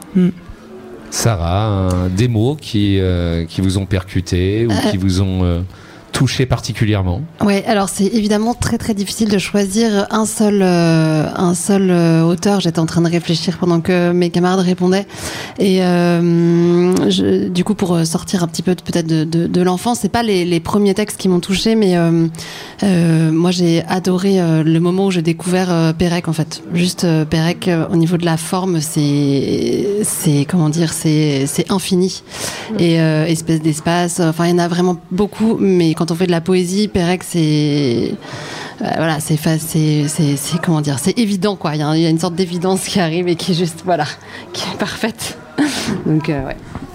Sarah, des mots qui vous ont percuté ou qui vous ont touché particulièrement? Ouais, alors c'est évidemment très très difficile de choisir un seul auteur. J'étais en train de réfléchir pendant que mes camarades répondaient et du coup pour sortir un petit peu peut-être de l'enfance, c'est pas les premiers textes qui m'ont touchée, mais moi j'ai adoré le moment où j'ai découvert Pérec en fait. Juste Pérec au niveau de la forme, c'est comment dire, c'est infini et espèce d'espace. Enfin, il y en a vraiment beaucoup, mais quand on fait de la poésie, Pérec, c'est voilà, c'est comment dire, c'est évident quoi. Il y a une sorte d'évidence qui arrive et qui est juste voilà, qui est parfaite. Donc ouais.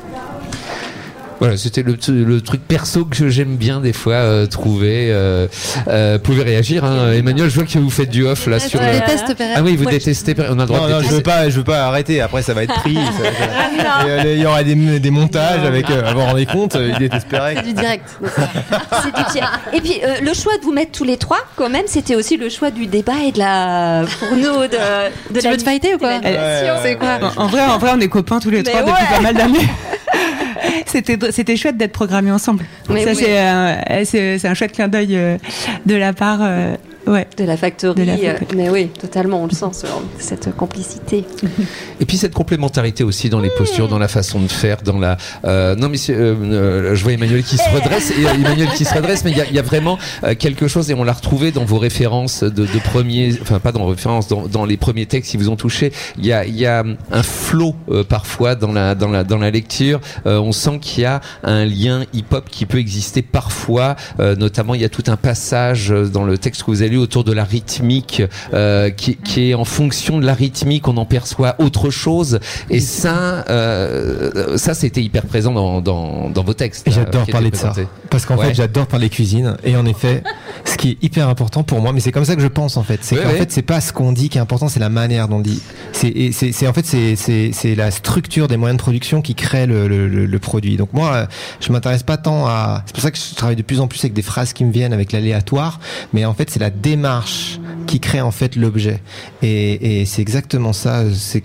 Voilà, c'était le truc perso que j'aime bien des fois trouver. Pouvez réagir, hein. Emmanuel, je vois que vous faites du off là sur. Je déteste Pérec. Ah oui, vous détestez Pérec. On a le droit de détester. Je veux pas arrêter. Après, ça va être pris. Il y aura des montages avec. Vous vous rendez compte, il déteste Pérec. C'est du direct. C'est du tiers. Et puis le choix de vous mettre tous les trois, quand même, c'était aussi le choix du débat et de la pour nous de Tu veux te fighter ou quoi? C'est quoi? En vrai, on est copains tous les trois depuis pas mal d'années. C'était chouette d'être programmés ensemble. Mais ça, oui. c'est un chouette clin d'œil de la part de la factory. Mais oui, totalement, on le sent, cette complicité. Et puis cette complémentarité aussi dans les postures, dans la façon de faire, dans la. Non, mais je vois Emmanuel qui se redresse, mais il y a vraiment quelque chose, et on l'a retrouvé dans vos références de premiers, enfin pas dans vos références, dans les premiers textes qui vous ont touché. Il y a un flow parfois dans la lecture. On sent qu'il y a un lien hip-hop qui peut exister parfois. Notamment, il y a tout un passage dans le texte que vous avez lu autour de la rythmique, qui est en fonction de la rythmique, on en perçoit autre chose. Et ça c'était hyper présent dans vos textes. Et j'adore parler de ça, parce qu'en fait, j'adore parler cuisine. Et en effet, ce qui est hyper important pour moi, mais c'est comme ça que je pense en fait, c'est qu'en fait, c'est pas ce qu'on dit qui est important, c'est la manière dont on dit. C'est la structure des moyens de production qui crée le produit. Donc moi, je m'intéresse pas tant à. C'est pour ça que je travaille de plus en plus avec des phrases qui me viennent, avec l'aléatoire. Mais en fait, c'est la démarche qui crée en fait l'objet. Et c'est exactement ça.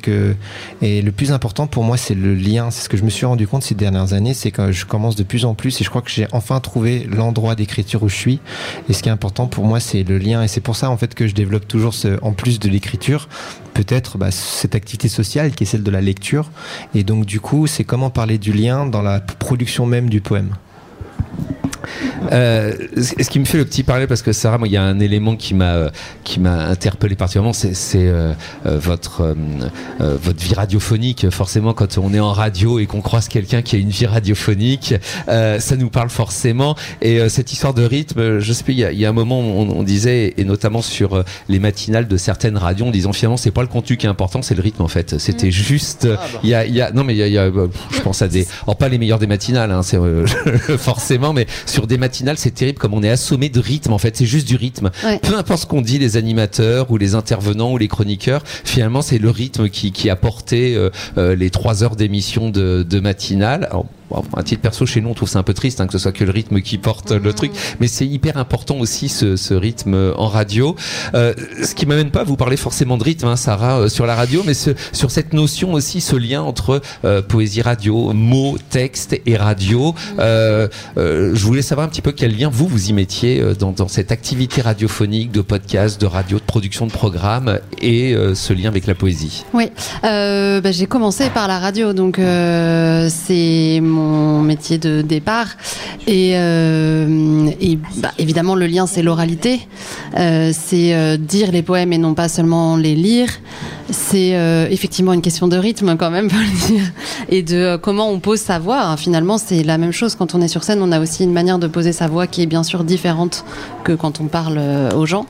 Et le plus important pour moi, c'est le lien. C'est ce que je me suis rendu compte ces dernières années, c'est que je commence de plus en plus, et je crois que j'ai enfin trouvé l'endroit d'écriture où je suis. Et ce qui est important pour moi, c'est le lien. Et c'est pour ça en fait que je développe toujours en plus de l'écriture, peut-être cette activité sociale qui est celle de la lecture. Et donc du coup, c'est comment parler du lien dans la production même du poème. Ce qui me fait le petit parallèle, parce que Sarah, moi, il y a un élément qui m'a interpellé particulièrement, c'est votre vie radiophonique. Forcément, quand on est en radio et qu'on croise quelqu'un qui a une vie radiophonique, ça nous parle forcément. Et cette histoire de rythme, je sais plus, il y a un moment où on disait, et notamment sur les matinales de certaines radios, en disant finalement, c'est pas le contenu qui est important, c'est le rythme en fait. C'était juste, non mais il y a, je pense à des, alors pas les meilleurs des matinales, hein, c'est forcément, mais sur des matinales, c'est terrible comme on est assommé de rythme en fait. C'est juste du rythme. Ouais. Peu importe ce qu'on dit, les animateurs ou les intervenants ou les chroniqueurs, finalement, c'est le rythme qui a porté les 3 heures d'émission de matinale. Alors, à titre perso, chez nous, on trouve ça un peu triste, que ce soit que le rythme qui porte le truc, mais c'est hyper important aussi ce rythme en radio. Ce qui m'amène pas à vous parler forcément de rythme, Sarah, sur la radio, mais sur cette notion aussi, ce lien entre poésie radio, mots, texte et radio. Je voulais savoir un petit peu quel lien vous y mettiez dans cette activité radiophonique, de podcast, de radio, de production de programmes, et ce lien avec la poésie. Oui, j'ai commencé par la radio, donc c'est mon métier de départ, et évidemment le lien, c'est l'oralité, c'est dire les poèmes et non pas seulement les lire. C'est effectivement une question de rythme quand même, faut le dire, et de comment on pose sa voix. Finalement, c'est la même chose quand on est sur scène. On a aussi une manière de poser sa voix qui est bien sûr différente que quand on parle aux gens.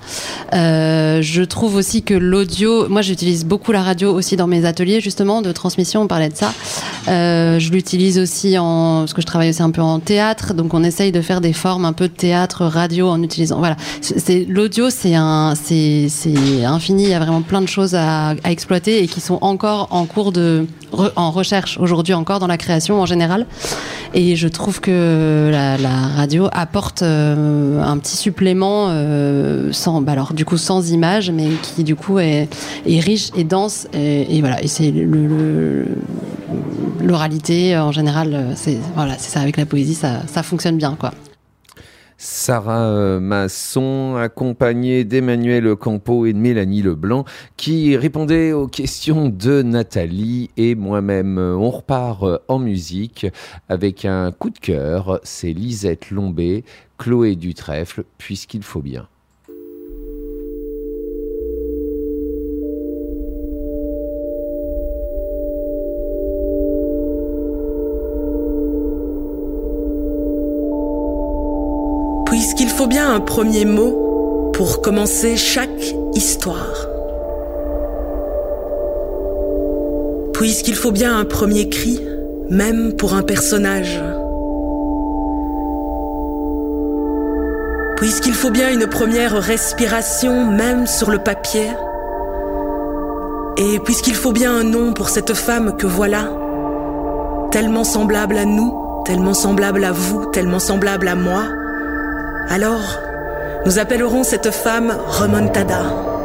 Je trouve aussi que l'audio, moi j'utilise beaucoup la radio aussi dans mes ateliers justement de transmission, on parlait de ça. Je l'utilise aussi parce que je travaille aussi un peu en théâtre, donc on essaye de faire des formes un peu de théâtre radio en utilisant, voilà. L'audio, c'est infini, il y a vraiment plein de choses à exploiter et qui sont encore en cours en recherche aujourd'hui, encore dans la création en général. Et je trouve que la radio apporte un petit supplément sans image, mais qui du coup est riche et dense, et voilà. Et c'est l'oralité en général, c'est ça. Avec la poésie, ça fonctionne bien, quoi. Sarah Masson, accompagnée d'Emmanuel Campo et de Mélanie Leblanc, qui répondaient aux questions de Nathalie et moi-même. On repart en musique avec un coup de cœur, c'est Lisette Lombé, Chloé Dutrèfle, Puisqu'il faut bien. Puisqu'il faut bien un premier mot pour commencer chaque histoire. Puisqu'il faut bien un premier cri, même pour un personnage. Puisqu'il faut bien une première respiration, même sur le papier. Et puisqu'il faut bien un nom pour cette femme que voilà, tellement semblable à nous, tellement semblable à vous, tellement semblable à moi, alors, nous appellerons cette femme Remontada.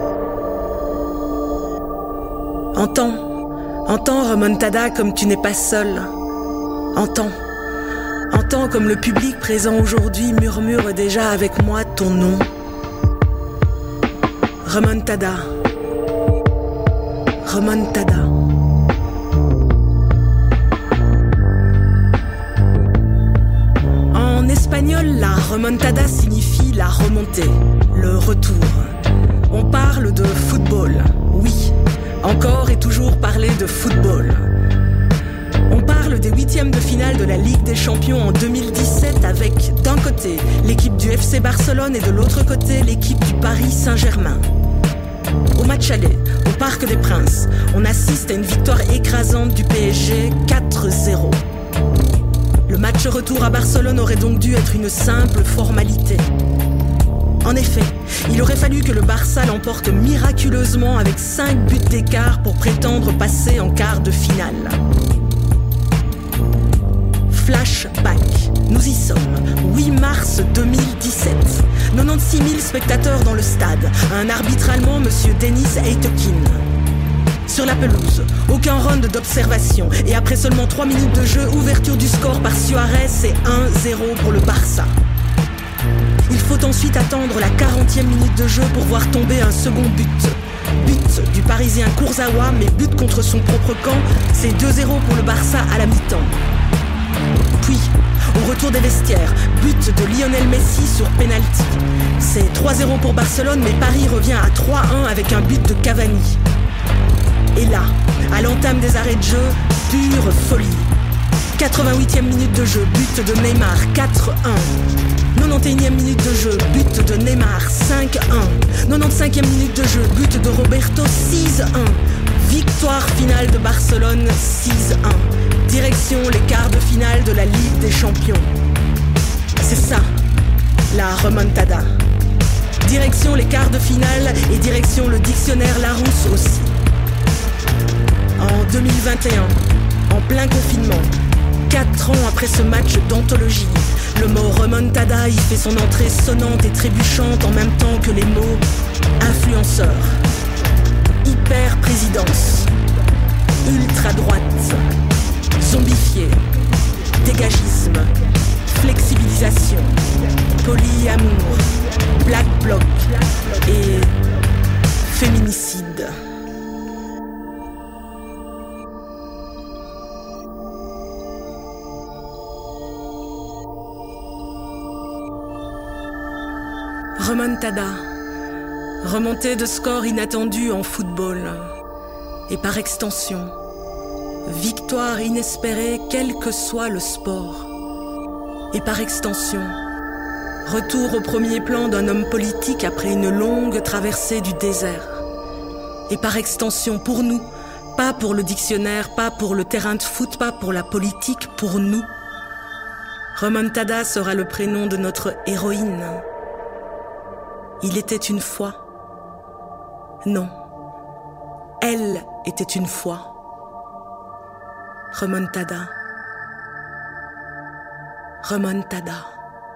Entends Remontada comme tu n'es pas seule. Entends comme le public présent aujourd'hui murmure déjà avec moi ton nom. Remontada. Remontada. En espagnol, la remontada signifie la remontée, le retour. On parle de football, oui, encore et toujours parler de football. On parle des 8e de finale de la Ligue des Champions en 2017 avec, d'un côté, l'équipe du FC Barcelone et de l'autre côté, l'équipe du Paris Saint-Germain. Au match aller, au Parc des Princes, on assiste à une victoire écrasante du PSG 4-0. Le match retour à Barcelone aurait donc dû être une simple formalité. En effet, il aurait fallu que le Barça l'emporte miraculeusement avec 5 buts d'écart pour prétendre passer en quart de finale. Flashback, nous y sommes, 8 mars 2017. 96 000 spectateurs dans le stade, un arbitre allemand, monsieur Dennis Eitekin. Sur la pelouse, aucun round d'observation. Et après seulement 3 minutes de jeu, ouverture du score par Suarez, c'est 1-0 pour le Barça. Il faut ensuite attendre la 40e minute de jeu pour voir tomber un second but. But du Parisien Kurzawa, mais but contre son propre camp, c'est 2-0 pour le Barça à la mi-temps. Puis, Au retour des vestiaires, but de Lionel Messi sur penalty. C'est 3-0 pour Barcelone, mais Paris revient à 3-1 avec un but de Cavani. Et là, à l'entame des arrêts de jeu, pure folie. 88e minute de jeu, but de Neymar, 4-1. 91e minute de jeu, but de Neymar, 5-1. 95e minute de jeu, but de Roberto, 6-1. Victoire finale de Barcelone, 6-1. Direction les quarts de finale de la Ligue des Champions. C'est ça, la remontada. Direction les quarts de finale et direction le dictionnaire Larousse aussi. En 2021, en plein confinement, 4 ans après ce match d'anthologie, le mot remontada y fait son entrée sonnante et trébuchante en même temps que les mots influenceur, hyper-présidence, ultra-droite, zombifié, dégagisme, flexibilisation, polyamour, black bloc et féminicide. Remontada, remontée de score inattendu en football, et par extension, victoire inespérée quel que soit le sport, et par extension, retour au premier plan d'un homme politique après une longue traversée du désert, et par extension pour nous, pas pour le dictionnaire, pas pour le terrain de foot, pas pour la politique, pour nous. Remontada sera le prénom de notre héroïne. Il était une fois. Non. Elle était une fois. Remontada. Remontada.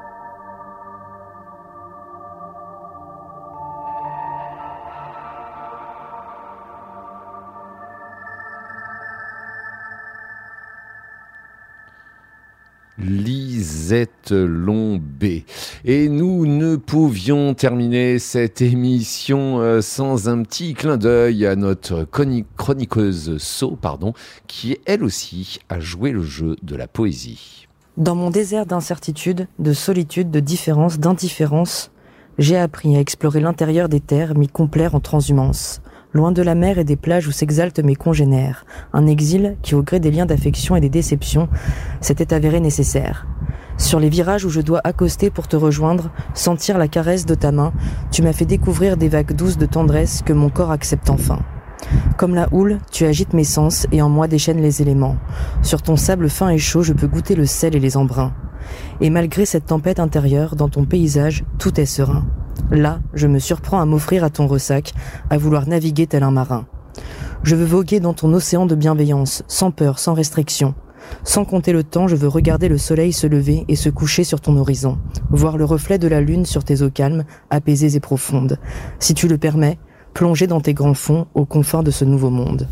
Lisette Lombé. Et nous ne pouvions terminer cette émission sans un petit clin d'œil à notre chroniqueuse So, qui elle aussi a joué le jeu de la poésie. Dans mon désert d'incertitude, de solitude, de différence, d'indifférence, j'ai appris à explorer l'intérieur des terres mis complaire en transhumance. Loin de la mer et des plages où s'exaltent mes congénères, un exil qui, au gré des liens d'affection et des déceptions, s'était avéré nécessaire. Sur les virages où je dois accoster pour te rejoindre, sentir la caresse de ta main, tu m'as fait découvrir des vagues douces de tendresse que mon corps accepte enfin. Comme la houle, tu agites mes sens et en moi déchaînes les éléments. Sur ton sable fin et chaud, je peux goûter le sel et les embruns. Et malgré cette tempête intérieure, dans ton paysage, tout est serein. Là, je me surprends à m'offrir à ton ressac, à vouloir naviguer tel un marin. Je veux voguer dans ton océan de bienveillance, sans peur, sans restriction. Sans compter le temps, je veux regarder le soleil se lever et se coucher sur ton horizon, voir le reflet de la lune sur tes eaux calmes, apaisées et profondes. Si tu le permets, plonger dans tes grands fonds, aux confins de ce nouveau monde.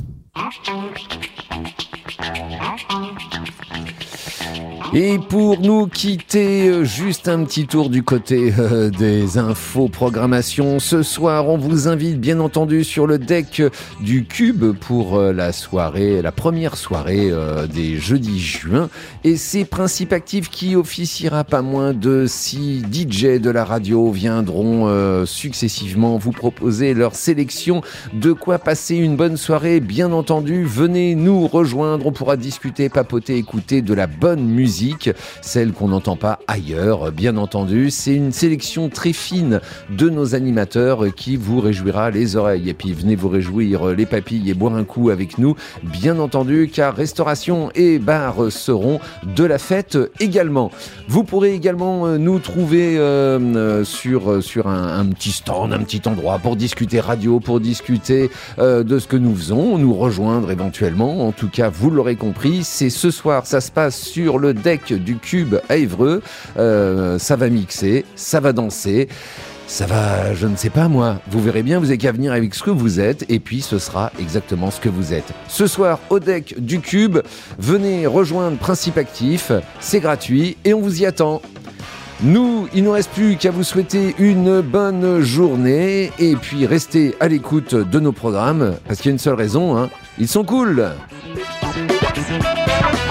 Et pour nous quitter, juste un petit tour du côté des infos programmation. Ce soir, on vous invite bien entendu sur le deck du Cube pour la première soirée des jeudis juin. Et c'est Principe Actif qui officiera pas moins de 6 DJ de la radio viendront successivement vous proposer leur sélection de quoi passer une bonne soirée. Bien entendu, venez nous rejoindre, on pourra discuter, papoter, écouter de la bonne musique. Celle qu'on n'entend pas ailleurs, bien entendu. C'est une sélection très fine de nos animateurs qui vous réjouira les oreilles. Et puis venez vous réjouir les papilles et boire un coup avec nous, bien entendu, car restauration et bar seront de la fête également. Vous pourrez également nous trouver sur un petit stand, un petit endroit pour discuter radio, pour discuter de ce que nous faisons, nous rejoindre éventuellement. En tout cas, vous l'aurez compris, c'est ce soir, ça se passe sur le deck du Cube à Évreux. Ça va mixer, ça va danser, ça va, je ne sais pas moi, vous verrez bien, vous n'avez qu'à venir avec ce que vous êtes et puis ce sera exactement ce que vous êtes. Ce soir au deck du Cube, venez rejoindre Principe Actif, c'est gratuit et on vous y attend. Nous, il ne nous reste plus qu'à vous souhaiter une bonne journée et puis restez à l'écoute de nos programmes parce qu'il y a une seule raison, ils sont cool.